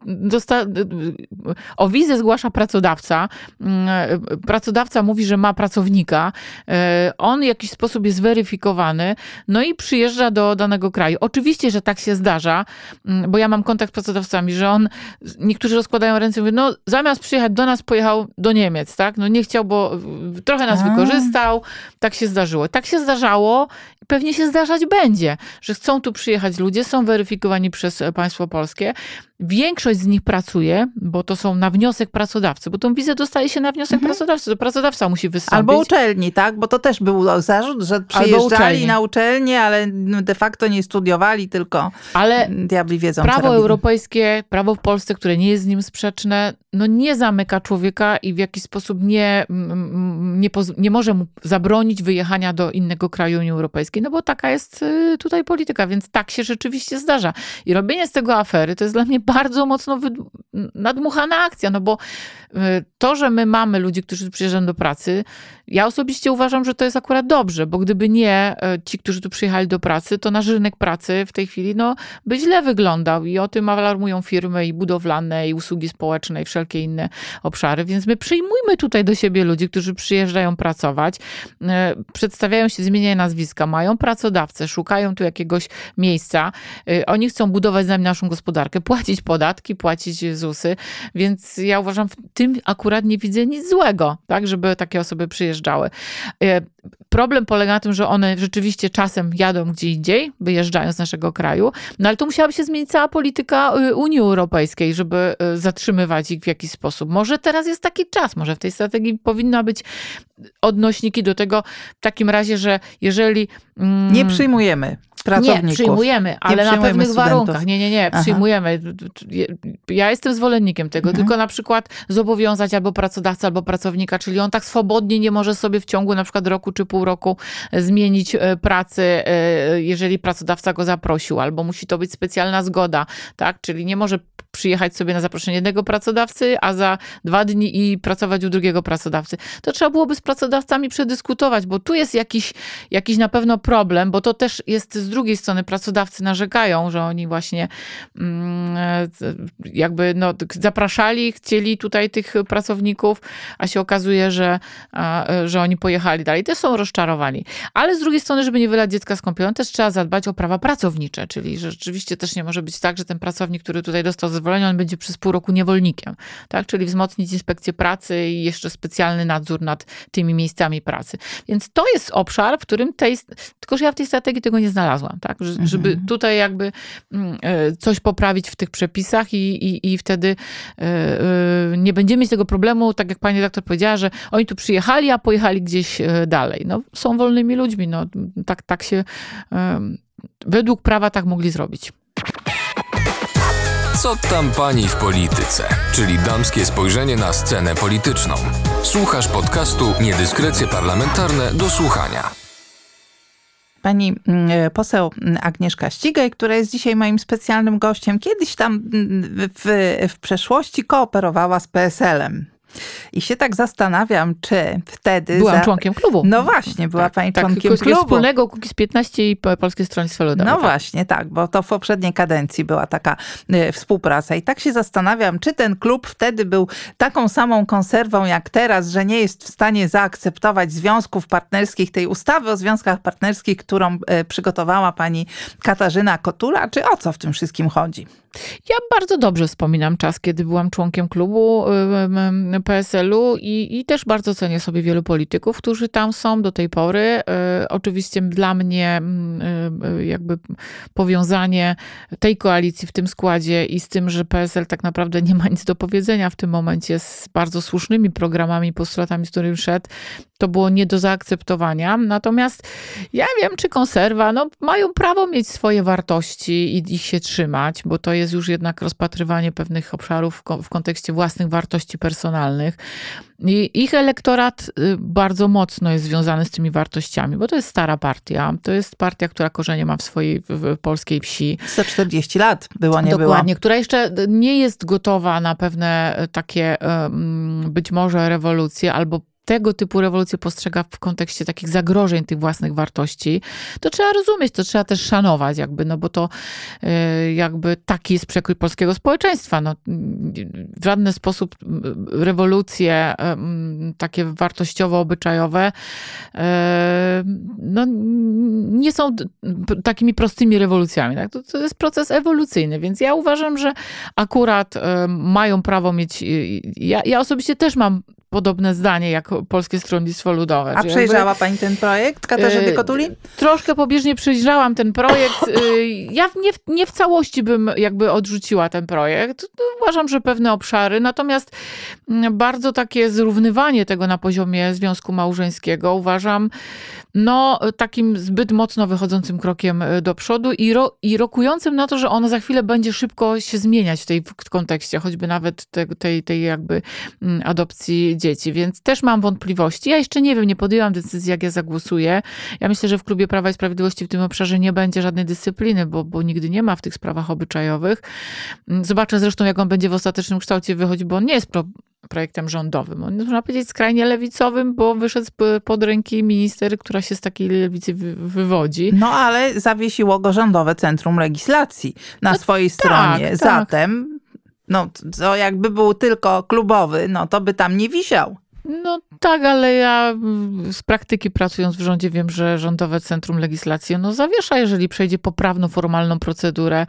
O wizę zgłasza pracodawca. Pracodawca mówi, że ma pracownika. On w jakiś sposób jest weryfikowany. No i przyjeżdża do danego kraju. Oczywiście, że tak się zdarza, bo ja mam kontakt z pracodawcami, że niektórzy rozkładają ręce i mówią, zamiast przyjechać do nas, pojechał do Niemiec, tak? Nie chciał, bo trochę nas wykorzystał. Tak się zdarzyło. Tak się zdarzało i pewnie się zdarzać będzie, że chcą tu przyjechać ludzie, są weryfikowani przez państwo polskie. Większość z nich pracuje, bo to są na wniosek pracodawcy, bo tą wizę dostaje się na wniosek pracodawcy, to pracodawca musi wystąpić. Albo uczelni, tak? Bo to też był zarzut, że przyjeżdżali na uczelnię, ale de facto nie studiowali, tylko diabli wiedzą, co robili. Prawo europejskie, prawo w Polsce, które nie jest z nim sprzeczne, nie zamyka człowieka i w jakiś sposób nie może mu zabronić wyjechania do innego kraju Unii Europejskiej, bo taka jest tutaj polityka, więc tak się rzeczywiście zdarza. I robienie z tego afery to jest dla mnie bardzo mocno nadmuchana akcja, bo to, że my mamy ludzi, którzy przyjeżdżają do pracy, ja osobiście uważam, że to jest akurat dobrze, bo gdyby nie ci, którzy tu przyjechali do pracy, to nasz rynek pracy w tej chwili by źle wyglądał i o tym alarmują firmy i budowlane, i usługi społeczne, i wszelkie inne obszary, więc my przyjmujmy tutaj do siebie ludzi, którzy przyjeżdżają pracować, przedstawiają się, zmieniają nazwiska, mają pracodawcę, szukają tu jakiegoś miejsca, oni chcą budować z nami naszą gospodarkę, płacić podatki, płacić ZUS-y, więc ja uważam, w tym akurat nie widzę nic złego, tak, żeby takie osoby przyjeżdżały. Problem polega na tym, że one rzeczywiście czasem jadą gdzie indziej, wyjeżdżają z naszego kraju, ale to musiałaby się zmienić cała polityka Unii Europejskiej, żeby zatrzymywać ich w jakiś sposób. Może teraz jest taki czas, może w tej strategii powinna być odnośniki do tego w takim razie, że jeżeli... Nie przyjmujemy pracowników. Nie, przyjmujemy, ale na pewnych warunkach. Nie, przyjmujemy. Ja jestem zwolennikiem tego, tylko na przykład zobowiązać albo pracodawcę, albo pracownika, czyli on tak swobodnie nie może sobie w ciągu na przykład roku czy pół roku zmienić pracy, jeżeli pracodawca go zaprosił, albo musi to być specjalna zgoda, tak? Czyli nie może przyjechać sobie na zaproszenie jednego pracodawcy, a za 2 dni i pracować u drugiego pracodawcy. To trzeba byłoby z pracodawcami przedyskutować, bo tu jest jakiś na pewno problem, bo to też jest z drugiej strony pracodawcy narzekają, że oni właśnie jakby zapraszali, chcieli tutaj tych pracowników, a się okazuje, że oni pojechali dalej. Też są rozczarowani. Ale z drugiej strony, żeby nie wylać dziecka z kąpielą, też trzeba zadbać o prawa pracownicze, czyli że rzeczywiście też nie może być tak, że ten pracownik, który tutaj dostał zezwolenie, on będzie przez pół roku niewolnikiem, tak? Czyli wzmocnić inspekcję pracy i jeszcze specjalny nadzór nad tymi miejscami pracy. Więc to jest obszar, w którym tylko że ja w tej strategii tego nie znalazłam, tak? Żeby tutaj jakby coś poprawić w tych przepisach i wtedy nie będziemy mieć tego problemu, tak jak pani redaktor powiedziała, że oni tu przyjechali, a pojechali gdzieś dalej. Są wolnymi ludźmi, tak się według prawa tak mogli zrobić. Co tam pani w polityce? Czyli damskie spojrzenie na scenę polityczną. Słuchasz podcastu Niedyskrecje parlamentarne do słuchania. Pani poseł Agnieszka Ścigaj, która jest dzisiaj moim specjalnym gościem, kiedyś tam w przeszłości kooperowała z PSL-em. I się tak zastanawiam, czy wtedy... Byłam członkiem klubu. No właśnie, była pani członkiem klubu. Wspólnego Kukiz15 i Polskie Stronnictwo Ludowe. No właśnie, tak, bo to w poprzedniej kadencji była taka współpraca. I tak się zastanawiam, czy ten klub wtedy był taką samą konserwą jak teraz, że nie jest w stanie zaakceptować związków partnerskich, tej ustawy o związkach partnerskich, którą przygotowała pani Katarzyna Kotula, czy o co w tym wszystkim chodzi? Ja bardzo dobrze wspominam czas, kiedy byłam członkiem klubu PSL-u i też bardzo cenię sobie wielu polityków, którzy tam są do tej pory. Oczywiście dla mnie jakby powiązanie tej koalicji w tym składzie i z tym, że PSL tak naprawdę nie ma nic do powiedzenia w tym momencie z bardzo słusznymi programami, postulatami, z którymi szedł, to było nie do zaakceptowania. Natomiast ja wiem, czy konserwa, mają prawo mieć swoje wartości i ich się trzymać, bo to jest już jednak rozpatrywanie pewnych obszarów w kontekście własnych wartości personalnych. I ich elektorat bardzo mocno jest związany z tymi wartościami, bo to jest stara partia. To jest partia, która korzenie ma w swojej polskiej wsi. 140 lat było, nie było. Dokładnie, która jeszcze nie jest gotowa na pewne takie być może rewolucje albo tego typu rewolucję postrzega w kontekście takich zagrożeń tych własnych wartości, to trzeba rozumieć, to trzeba też szanować bo to jakby taki jest przekrój polskiego społeczeństwa. W żaden sposób rewolucje takie wartościowo-obyczajowe nie są takimi prostymi rewolucjami. Tak? To jest proces ewolucyjny, więc ja uważam, że akurat mają prawo mieć... Ja osobiście też mam podobne zdanie jak Polskie Stronnictwo Ludowe. A przejrzała pani ten projekt Katarzyny Kotuli? Troszkę pobieżnie przejrzałam ten projekt. Ja nie w całości bym jakby odrzuciła ten projekt. Uważam, że pewne obszary, natomiast bardzo takie zrównywanie tego na poziomie związku małżeńskiego uważam takim zbyt mocno wychodzącym krokiem do przodu i rokującym na to, że ono za chwilę będzie szybko się zmieniać w tej kontekście, choćby nawet tej jakby adopcji dzieci, więc też mam wątpliwości. Ja jeszcze nie wiem, nie podjęłam decyzji, jak ja zagłosuję. Ja myślę, że w klubie Prawa i Sprawiedliwości w tym obszarze nie będzie żadnej dyscypliny, bo nigdy nie ma w tych sprawach obyczajowych. Zobaczę zresztą, jak on będzie w ostatecznym kształcie wychodzić, bo on nie jest projektem rządowym. On jest, można powiedzieć, skrajnie lewicowym, bo wyszedł pod ręki minister, która się z takiej lewicy wywodzi. Ale zawiesiło go Rządowe Centrum Legislacji na swojej stronie. Tak. Zatem, to jakby był tylko klubowy, to by tam nie wisiał. Tak, ale ja z praktyki pracując w rządzie wiem, że Rządowe Centrum Legislacji zawiesza, jeżeli przejdzie poprawną, formalną procedurę.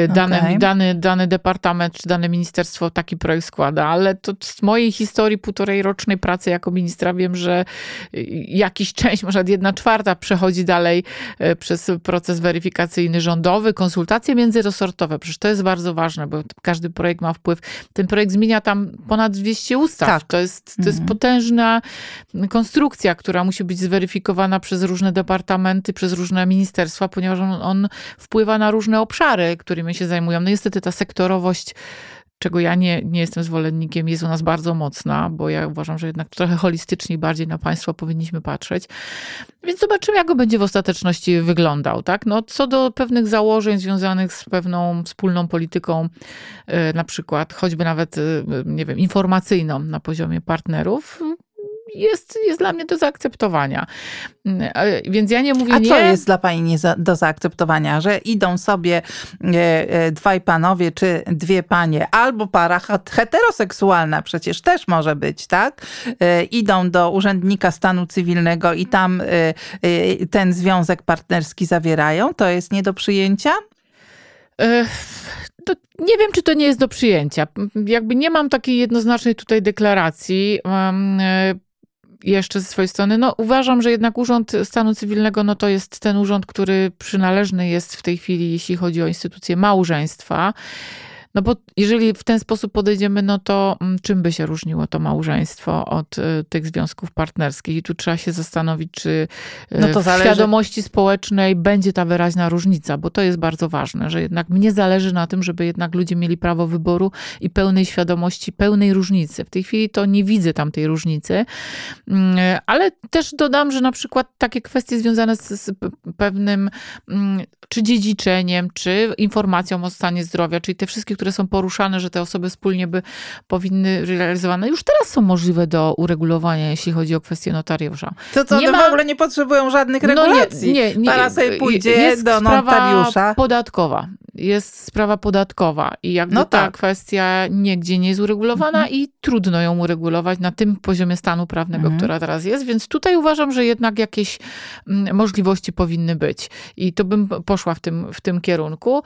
Dany departament czy dane ministerstwo taki projekt składa, ale to z mojej historii 1,5-rocznej pracy jako ministra wiem, że jakiś część, może 1/4 przechodzi dalej przez proces weryfikacyjny rządowy, konsultacje międzyresortowe. Przecież to jest bardzo ważne, bo każdy projekt ma wpływ. Ten projekt zmienia tam ponad 200 ustaw. Tak. To jest potężna konstrukcja, która musi być zweryfikowana przez różne departamenty, przez różne ministerstwa, ponieważ on wpływa na różne obszary, którymi się zajmują. Niestety ta sektorowość, czego ja nie jestem zwolennikiem, jest u nas bardzo mocna, bo ja uważam, że jednak trochę holistycznie bardziej na państwo powinniśmy patrzeć. Więc zobaczymy, jak on będzie w ostateczności wyglądał. Tak? Co do pewnych założeń związanych z pewną wspólną polityką, na przykład choćby nawet, informacyjną na poziomie partnerów, jest dla mnie do zaakceptowania. Więc ja nie mówię nie. A co jest dla pani nie do zaakceptowania? Że idą sobie dwaj panowie czy dwie panie, albo para heteroseksualna przecież też może być, tak? Idą do urzędnika stanu cywilnego i tam ten związek partnerski zawierają. To jest nie do przyjęcia? To nie wiem, czy to nie jest do przyjęcia. Jakby nie mam takiej jednoznacznej tutaj deklaracji. Jeszcze ze swojej strony. Uważam, że jednak Urząd Stanu Cywilnego to jest ten urząd, który przynależny jest w tej chwili, jeśli chodzi o instytucję małżeństwa. No bo jeżeli w ten sposób podejdziemy, no to czym by się różniło to małżeństwo od tych związków partnerskich? I tu trzeba się zastanowić, czy to w zależy. świadomości społecznej będzie ta wyraźna różnica, bo to jest bardzo ważne, że jednak mnie zależy na tym, żeby jednak ludzie mieli prawo wyboru i pełnej świadomości, pełnej różnicy. W tej chwili to nie widzę tam tej różnicy, ale też dodam, że na przykład takie kwestie związane z pewnym czy dziedziczeniem, czy informacją o stanie zdrowia, czyli te wszystkie, które są poruszane, że te osoby wspólnie by powinny realizowane, już teraz są możliwe do uregulowania, jeśli chodzi o kwestię notariusza. To one w ogóle nie potrzebują żadnych regulacji. Nie. Para sobie pójdzie jest do notariusza. Sprawa podatkowa. Jest sprawa podatkowa i jakby ta kwestia nigdzie nie jest uregulowana i trudno ją uregulować na tym poziomie stanu prawnego, która teraz jest, więc tutaj uważam, że jednak jakieś możliwości powinny być i to bym poszła w tym kierunku,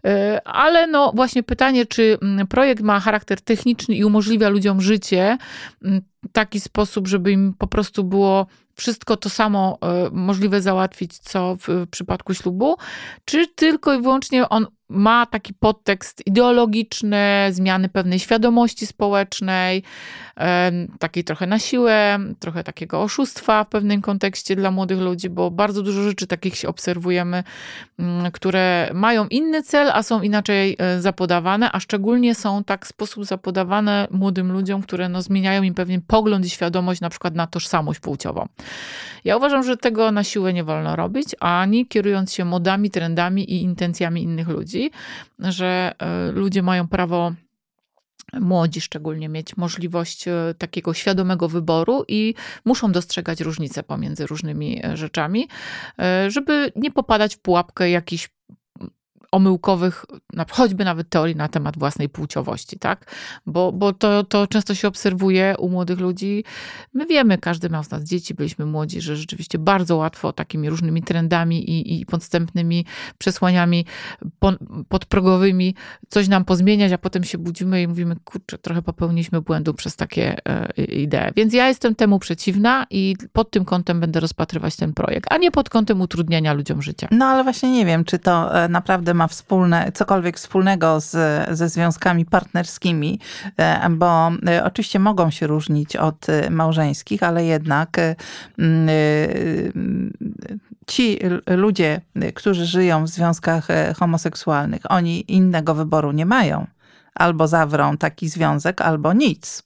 ale no właśnie pytanie, czy projekt ma charakter techniczny i umożliwia ludziom życie w taki sposób, żeby im po prostu było wszystko to samo możliwe załatwić, co w przypadku ślubu, czy tylko i wyłącznie on ma taki podtekst ideologiczny, zmiany pewnej świadomości społecznej, takiej trochę na siłę, trochę takiego oszustwa w pewnym kontekście dla młodych ludzi, bo bardzo dużo rzeczy takich się obserwujemy, które mają inny cel, a są inaczej zapodawane, a szczególnie są tak w sposób zapodawane młodym ludziom, które no, zmieniają im pewien pogląd i świadomość na przykład na tożsamość płciową. Ja uważam, że tego na siłę nie wolno robić, ani kierując się modami, trendami i intencjami innych ludzi, że ludzie mają prawo, młodzi szczególnie, mieć możliwość takiego świadomego wyboru i muszą dostrzegać różnice pomiędzy różnymi rzeczami, żeby nie popadać w pułapkę jakichś omyłkowych, choćby nawet teorii na temat własnej płciowości, tak? Bo to często się obserwuje u młodych ludzi. My wiemy, każdy miał z nas dzieci, byliśmy młodzi, że rzeczywiście bardzo łatwo takimi różnymi trendami i podstępnymi przesłaniami podprogowymi coś nam pozmieniać, a potem się budzimy i mówimy, kurczę, trochę popełniliśmy błędu przez takie idee. Więc ja jestem temu przeciwna i pod tym kątem będę rozpatrywać ten projekt, a nie pod kątem utrudniania ludziom życia. No ale właśnie nie wiem, czy to naprawdę ma cokolwiek wspólnego ze związkami partnerskimi, bo oczywiście mogą się różnić od małżeńskich, ale jednak ci ludzie, którzy żyją w związkach homoseksualnych, oni innego wyboru nie mają. Albo zawrą taki związek, albo nic.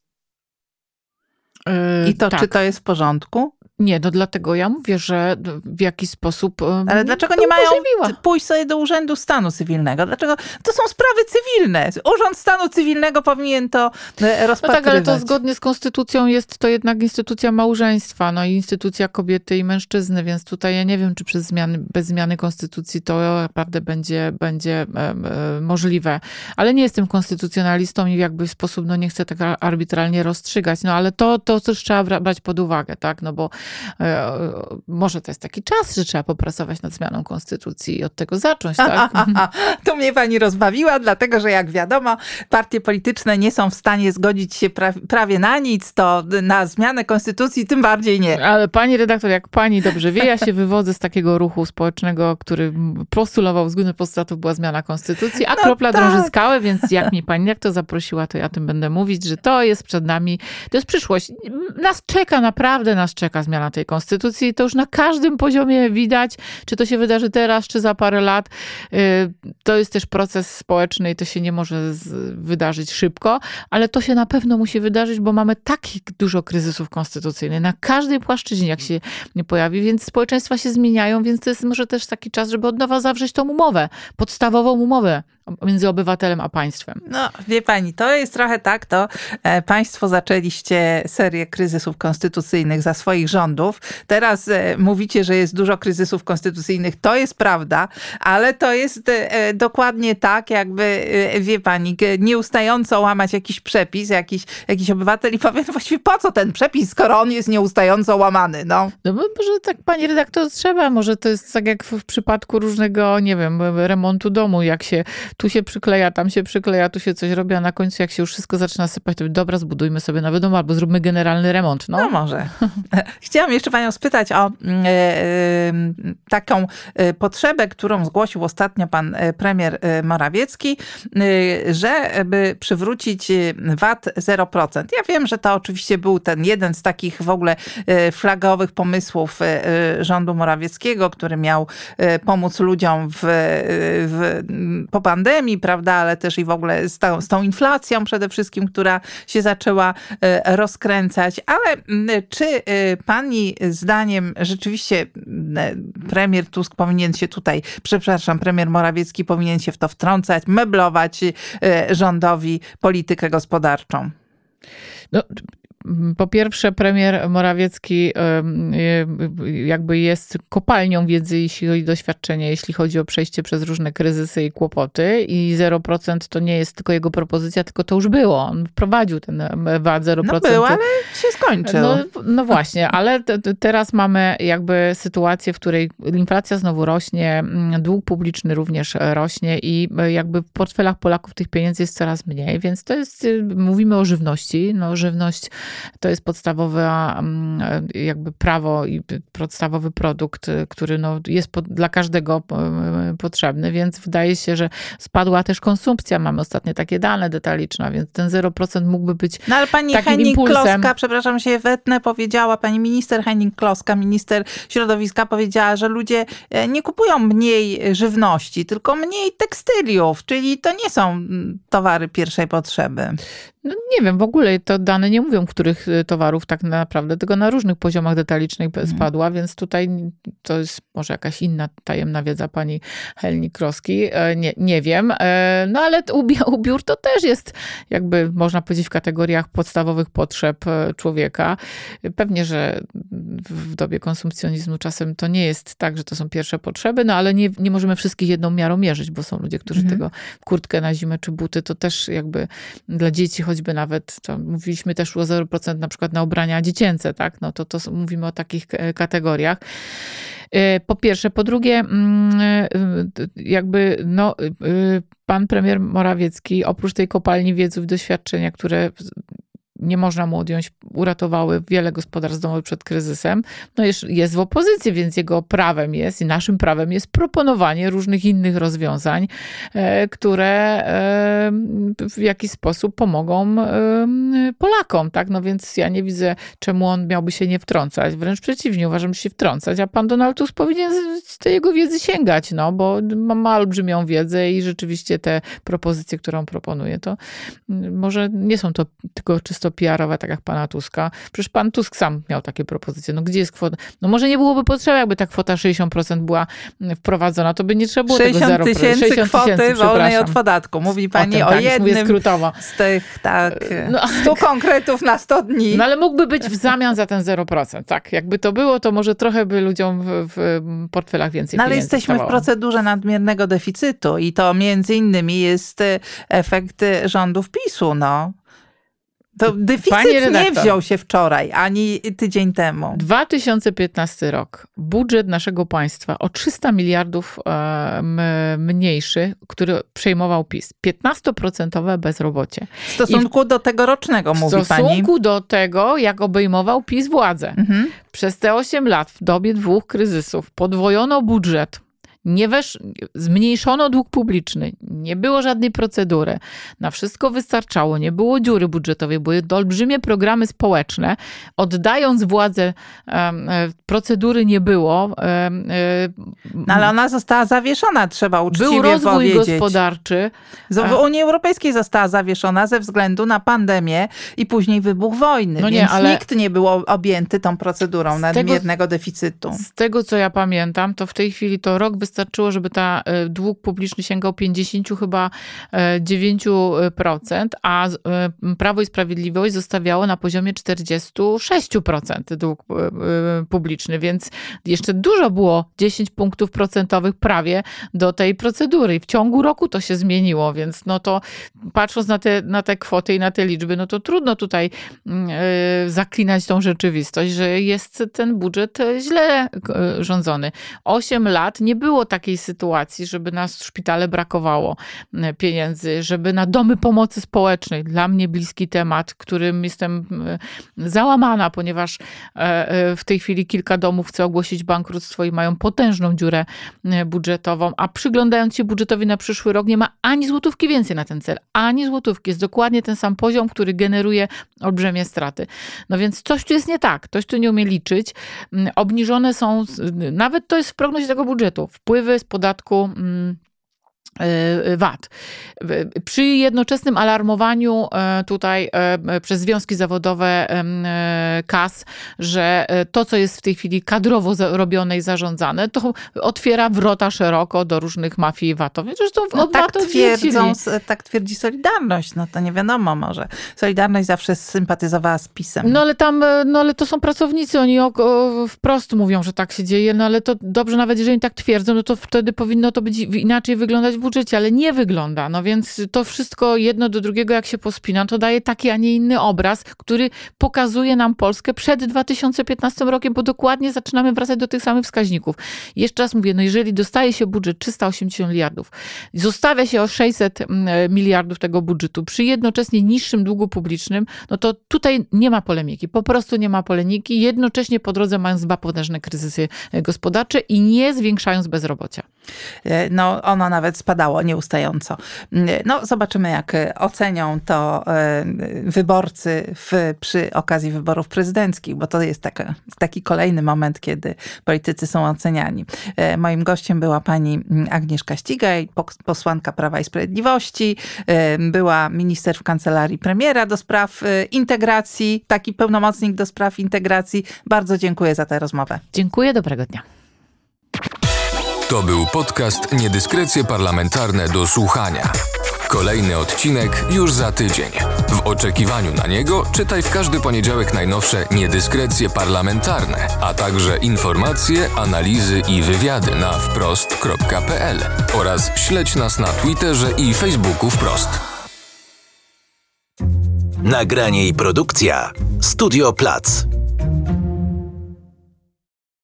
I to, tak. Czy to jest w porządku? Nie, no dlatego ja mówię, że w jakiś sposób. Ale dlaczego nie mają pójść sobie do Urzędu Stanu Cywilnego? Dlaczego? To są sprawy cywilne. Urząd Stanu Cywilnego powinien to rozpatrywać. No tak, ale to zgodnie z konstytucją jest to jednak instytucja małżeństwa, no i instytucja kobiety i mężczyzny, więc tutaj ja nie wiem, czy bez zmiany konstytucji to naprawdę będzie możliwe. Ale nie jestem konstytucjonalistą i jakby w sposób, no nie chcę tak arbitralnie rozstrzygać, no ale to też trzeba brać pod uwagę, tak, no bo może to jest taki czas, że trzeba popracować nad zmianą konstytucji i od tego zacząć, tak? Tu mnie pani rozbawiła, dlatego że jak wiadomo, partie polityczne nie są w stanie zgodzić się prawie na nic, to na zmianę konstytucji tym bardziej nie. Ale pani redaktor, jak pani dobrze wie, ja się wywodzę z takiego ruchu społecznego, który postulował, zgodnie postulatów była zmiana konstytucji, a kropla drąży skałę, więc jak mnie pani jak to zaprosiła, to ja o tym będę mówić, że to jest przed nami, to jest przyszłość. Naprawdę nas czeka zmiana tej konstytucji i to już na każdym poziomie widać, czy to się wydarzy teraz, czy za parę lat. To jest też proces społeczny i to się nie może wydarzyć szybko, ale to się na pewno musi wydarzyć, bo mamy tak dużo kryzysów konstytucyjnych na każdej płaszczyźnie, jak się nie pojawi, więc społeczeństwa się zmieniają, więc to jest może też taki czas, żeby od nowa zawrzeć tą umowę, podstawową umowę między obywatelem a państwem. No, wie pani, to jest trochę tak, to państwo zaczęliście serię kryzysów konstytucyjnych za swoich rządów. Teraz mówicie, że jest dużo kryzysów konstytucyjnych. To jest prawda, ale to jest dokładnie tak, jakby, wie pani, nieustająco łamać jakiś przepis, jakiś obywatel i powie, no właściwie po co ten przepis, skoro on jest nieustająco łamany, no. No może tak, pani redaktor, trzeba. Może to jest tak jak w przypadku różnego, nie wiem, remontu domu, jak się tu się przykleja, tam się przykleja, tu się coś robi, a na końcu jak się już wszystko zaczyna sypać, to dobra, zbudujmy sobie nowy dom albo zróbmy generalny remont. No może. Chciałam jeszcze panią spytać o taką potrzebę, którą zgłosił ostatnio pan premier Morawiecki, żeby przywrócić VAT 0%. Ja wiem, że to oczywiście był ten jeden z takich w ogóle flagowych pomysłów rządu Morawieckiego, który miał pomóc ludziom po pandemii, prawda, ale też i w ogóle z tą inflacją przede wszystkim, która się zaczęła rozkręcać. Ale czy pani zdaniem rzeczywiście premier Tusk powinien się tutaj, premier Morawiecki powinien się w to wtrącać, meblować rządowi politykę gospodarczą? No, po pierwsze, premier Morawiecki jakby jest kopalnią wiedzy, jeśli chodzi o doświadczenie, jeśli chodzi o przejście przez różne kryzysy i kłopoty. I 0% to nie jest tylko jego propozycja, tylko to już było. On wprowadził ten VAT 0%. No był, ale się skończył. No właśnie, ale teraz mamy jakby sytuację, w której inflacja znowu rośnie, dług publiczny również rośnie i jakby w portfelach Polaków tych pieniędzy jest coraz mniej, więc to jest, mówimy o żywności. No żywność to jest podstawowe jakby prawo i podstawowy produkt, który jest dla każdego potrzebny, więc wydaje się, że spadła też konsumpcja. Mamy ostatnie takie dane detaliczne, więc ten 0% mógłby być takim impulsem. No ale pani Hennig-Kloska, przepraszam, się wetnę, powiedziała, pani minister Hennig-Kloska, minister środowiska powiedziała, że ludzie nie kupują mniej żywności, tylko mniej tekstyliów, czyli to nie są towary pierwszej potrzeby. No nie wiem, w ogóle to dane nie mówią, których towarów tak naprawdę, tylko na różnych poziomach detalicznych spadła, więc tutaj to jest może jakaś inna tajemna wiedza pani Hennig-Kloski, nie wiem. No ale ubiór to też jest jakby, można powiedzieć, w kategoriach podstawowych potrzeb człowieka. Pewnie, że w dobie konsumpcjonizmu czasem to nie jest tak, że to są pierwsze potrzeby, no ale nie możemy wszystkich jedną miarą mierzyć, bo są ludzie, którzy tego kurtkę na zimę czy buty, to też jakby dla dzieci choćby nawet, to mówiliśmy też o 0% na przykład na ubrania dziecięce, tak? No to mówimy o takich kategoriach. Po pierwsze. Po drugie, jakby pan premier Morawiecki oprócz tej kopalni wiedzy i doświadczenia, które nie można mu odjąć, uratowały wiele gospodarstw domowych przed kryzysem, jest w opozycji, więc jego prawem jest i naszym prawem jest proponowanie różnych innych rozwiązań, które w jakiś sposób pomogą Polakom, tak? No więc ja nie widzę, czemu on miałby się nie wtrącać. Wręcz przeciwnie, uważam, że się wtrącać, a pan Donald Tusk powinien z tej jego wiedzy sięgać, bo ma olbrzymią wiedzę i rzeczywiście te propozycje, które on proponuje, to może nie są to tylko czysto PR-owe, tak jak pana Tuska. Przecież pan Tusk sam miał takie propozycje. No gdzie jest kwota? No może nie byłoby potrzeby, jakby ta kwota 60% była wprowadzona, to by nie trzeba było tego 0%. 60 000 kwoty wolnej od podatku. Mówi pani o jednym z tych 100 konkretów na 100 dni. No ale mógłby być w zamian za ten 0%. Tak, jakby to było, to może trochę by ludziom w portfelach więcej pieniędzy ale jesteśmy stawało. w procedurze nadmiernego deficytu i to między innymi jest efekt rządów PiS-u, To deficyt nie wziął się wczoraj, ani tydzień temu. 2015 rok. Budżet naszego państwa o 300 miliardów mniejszy, który przejmował PiS. 15% bezrobocie. W stosunku do tegorocznego, mówi pani. W stosunku do tego, jak obejmował PiS władzę. Przez te 8 lat, w dobie 2 kryzysów, podwojono budżet. Zmniejszono dług publiczny, nie było żadnej procedury, na wszystko wystarczało, nie było dziury budżetowej, były olbrzymie programy społeczne, oddając władzę, procedury nie było. Ale ona została zawieszona, trzeba uczciwie powiedzieć. Był rozwój gospodarczy. W Unii Europejskiej została zawieszona ze względu na pandemię i później wybuch wojny, więc nikt nie był objęty tą procedurą nadmiernego deficytu. Z tego, co ja pamiętam, to w tej chwili to rok wystarczyło, żeby ta dług publiczny sięgał 59%, a Prawo i Sprawiedliwość zostawiało na poziomie 46% dług publiczny, więc jeszcze dużo było, 10 punktów procentowych prawie do tej procedury. I w ciągu roku to się zmieniło, więc to patrząc na te kwoty i na te liczby, to trudno tutaj zaklinać tą rzeczywistość, że jest ten budżet źle rządzony. 8 lat nie było było takiej sytuacji, żeby na szpitale brakowało pieniędzy, żeby na domy pomocy społecznej, dla mnie bliski temat, którym jestem załamana, ponieważ w tej chwili kilka domów chce ogłosić bankructwo i mają potężną dziurę budżetową, a przyglądając się budżetowi na przyszły rok nie ma ani złotówki więcej na ten cel, ani złotówki. Jest dokładnie ten sam poziom, który generuje olbrzymie straty. No więc coś tu jest nie tak, ktoś tu nie umie liczyć. Obniżone są, nawet to jest w prognozie tego budżetu, wpływy z podatku VAT. Przy jednoczesnym alarmowaniu tutaj przez związki zawodowe KAS, że to, co jest w tej chwili kadrowo robione i zarządzane, to otwiera wrota szeroko do różnych mafii VAT-owych. Zresztą tak twierdzi Solidarność, no to nie wiadomo może. Solidarność zawsze sympatyzowała z PiS-em. No ale to są pracownicy, oni wprost mówią, że tak się dzieje, no ale to dobrze, nawet jeżeli tak twierdzą, no to wtedy powinno to być inaczej wyglądać w budżecie, ale nie wygląda. No więc to wszystko jedno do drugiego, jak się pospina, to daje taki, a nie inny obraz, który pokazuje nam Polskę przed 2015 rokiem, bo dokładnie zaczynamy wracać do tych samych wskaźników. Jeszcze raz mówię, no jeżeli dostaje się budżet 380 miliardów, zostawia się o 600 miliardów tego budżetu przy jednocześnie niższym długu publicznym, no to tutaj nie ma polemiki. Po prostu nie ma polemiki, jednocześnie po drodze mając dwa potężne kryzysy gospodarcze i nie zwiększając bezrobocia. No ono nawet spadało nieustająco. No zobaczymy, jak ocenią to wyborcy przy okazji wyborów prezydenckich, bo to jest taki kolejny moment, kiedy politycy są oceniani. Moim gościem była pani Agnieszka Ścigaj, posłanka Prawa i Sprawiedliwości, była minister w kancelarii premiera do spraw integracji, taki pełnomocnik do spraw integracji. Bardzo dziękuję za tę rozmowę. Dziękuję, dobrego dnia. To był podcast Niedyskrecje parlamentarne do słuchania. Kolejny odcinek już za tydzień. W oczekiwaniu na niego czytaj w każdy poniedziałek najnowsze Niedyskrecje parlamentarne, a także informacje, analizy i wywiady na wprost.pl oraz śledź nas na Twitterze i Facebooku Wprost. Nagranie i produkcja Studio Plac.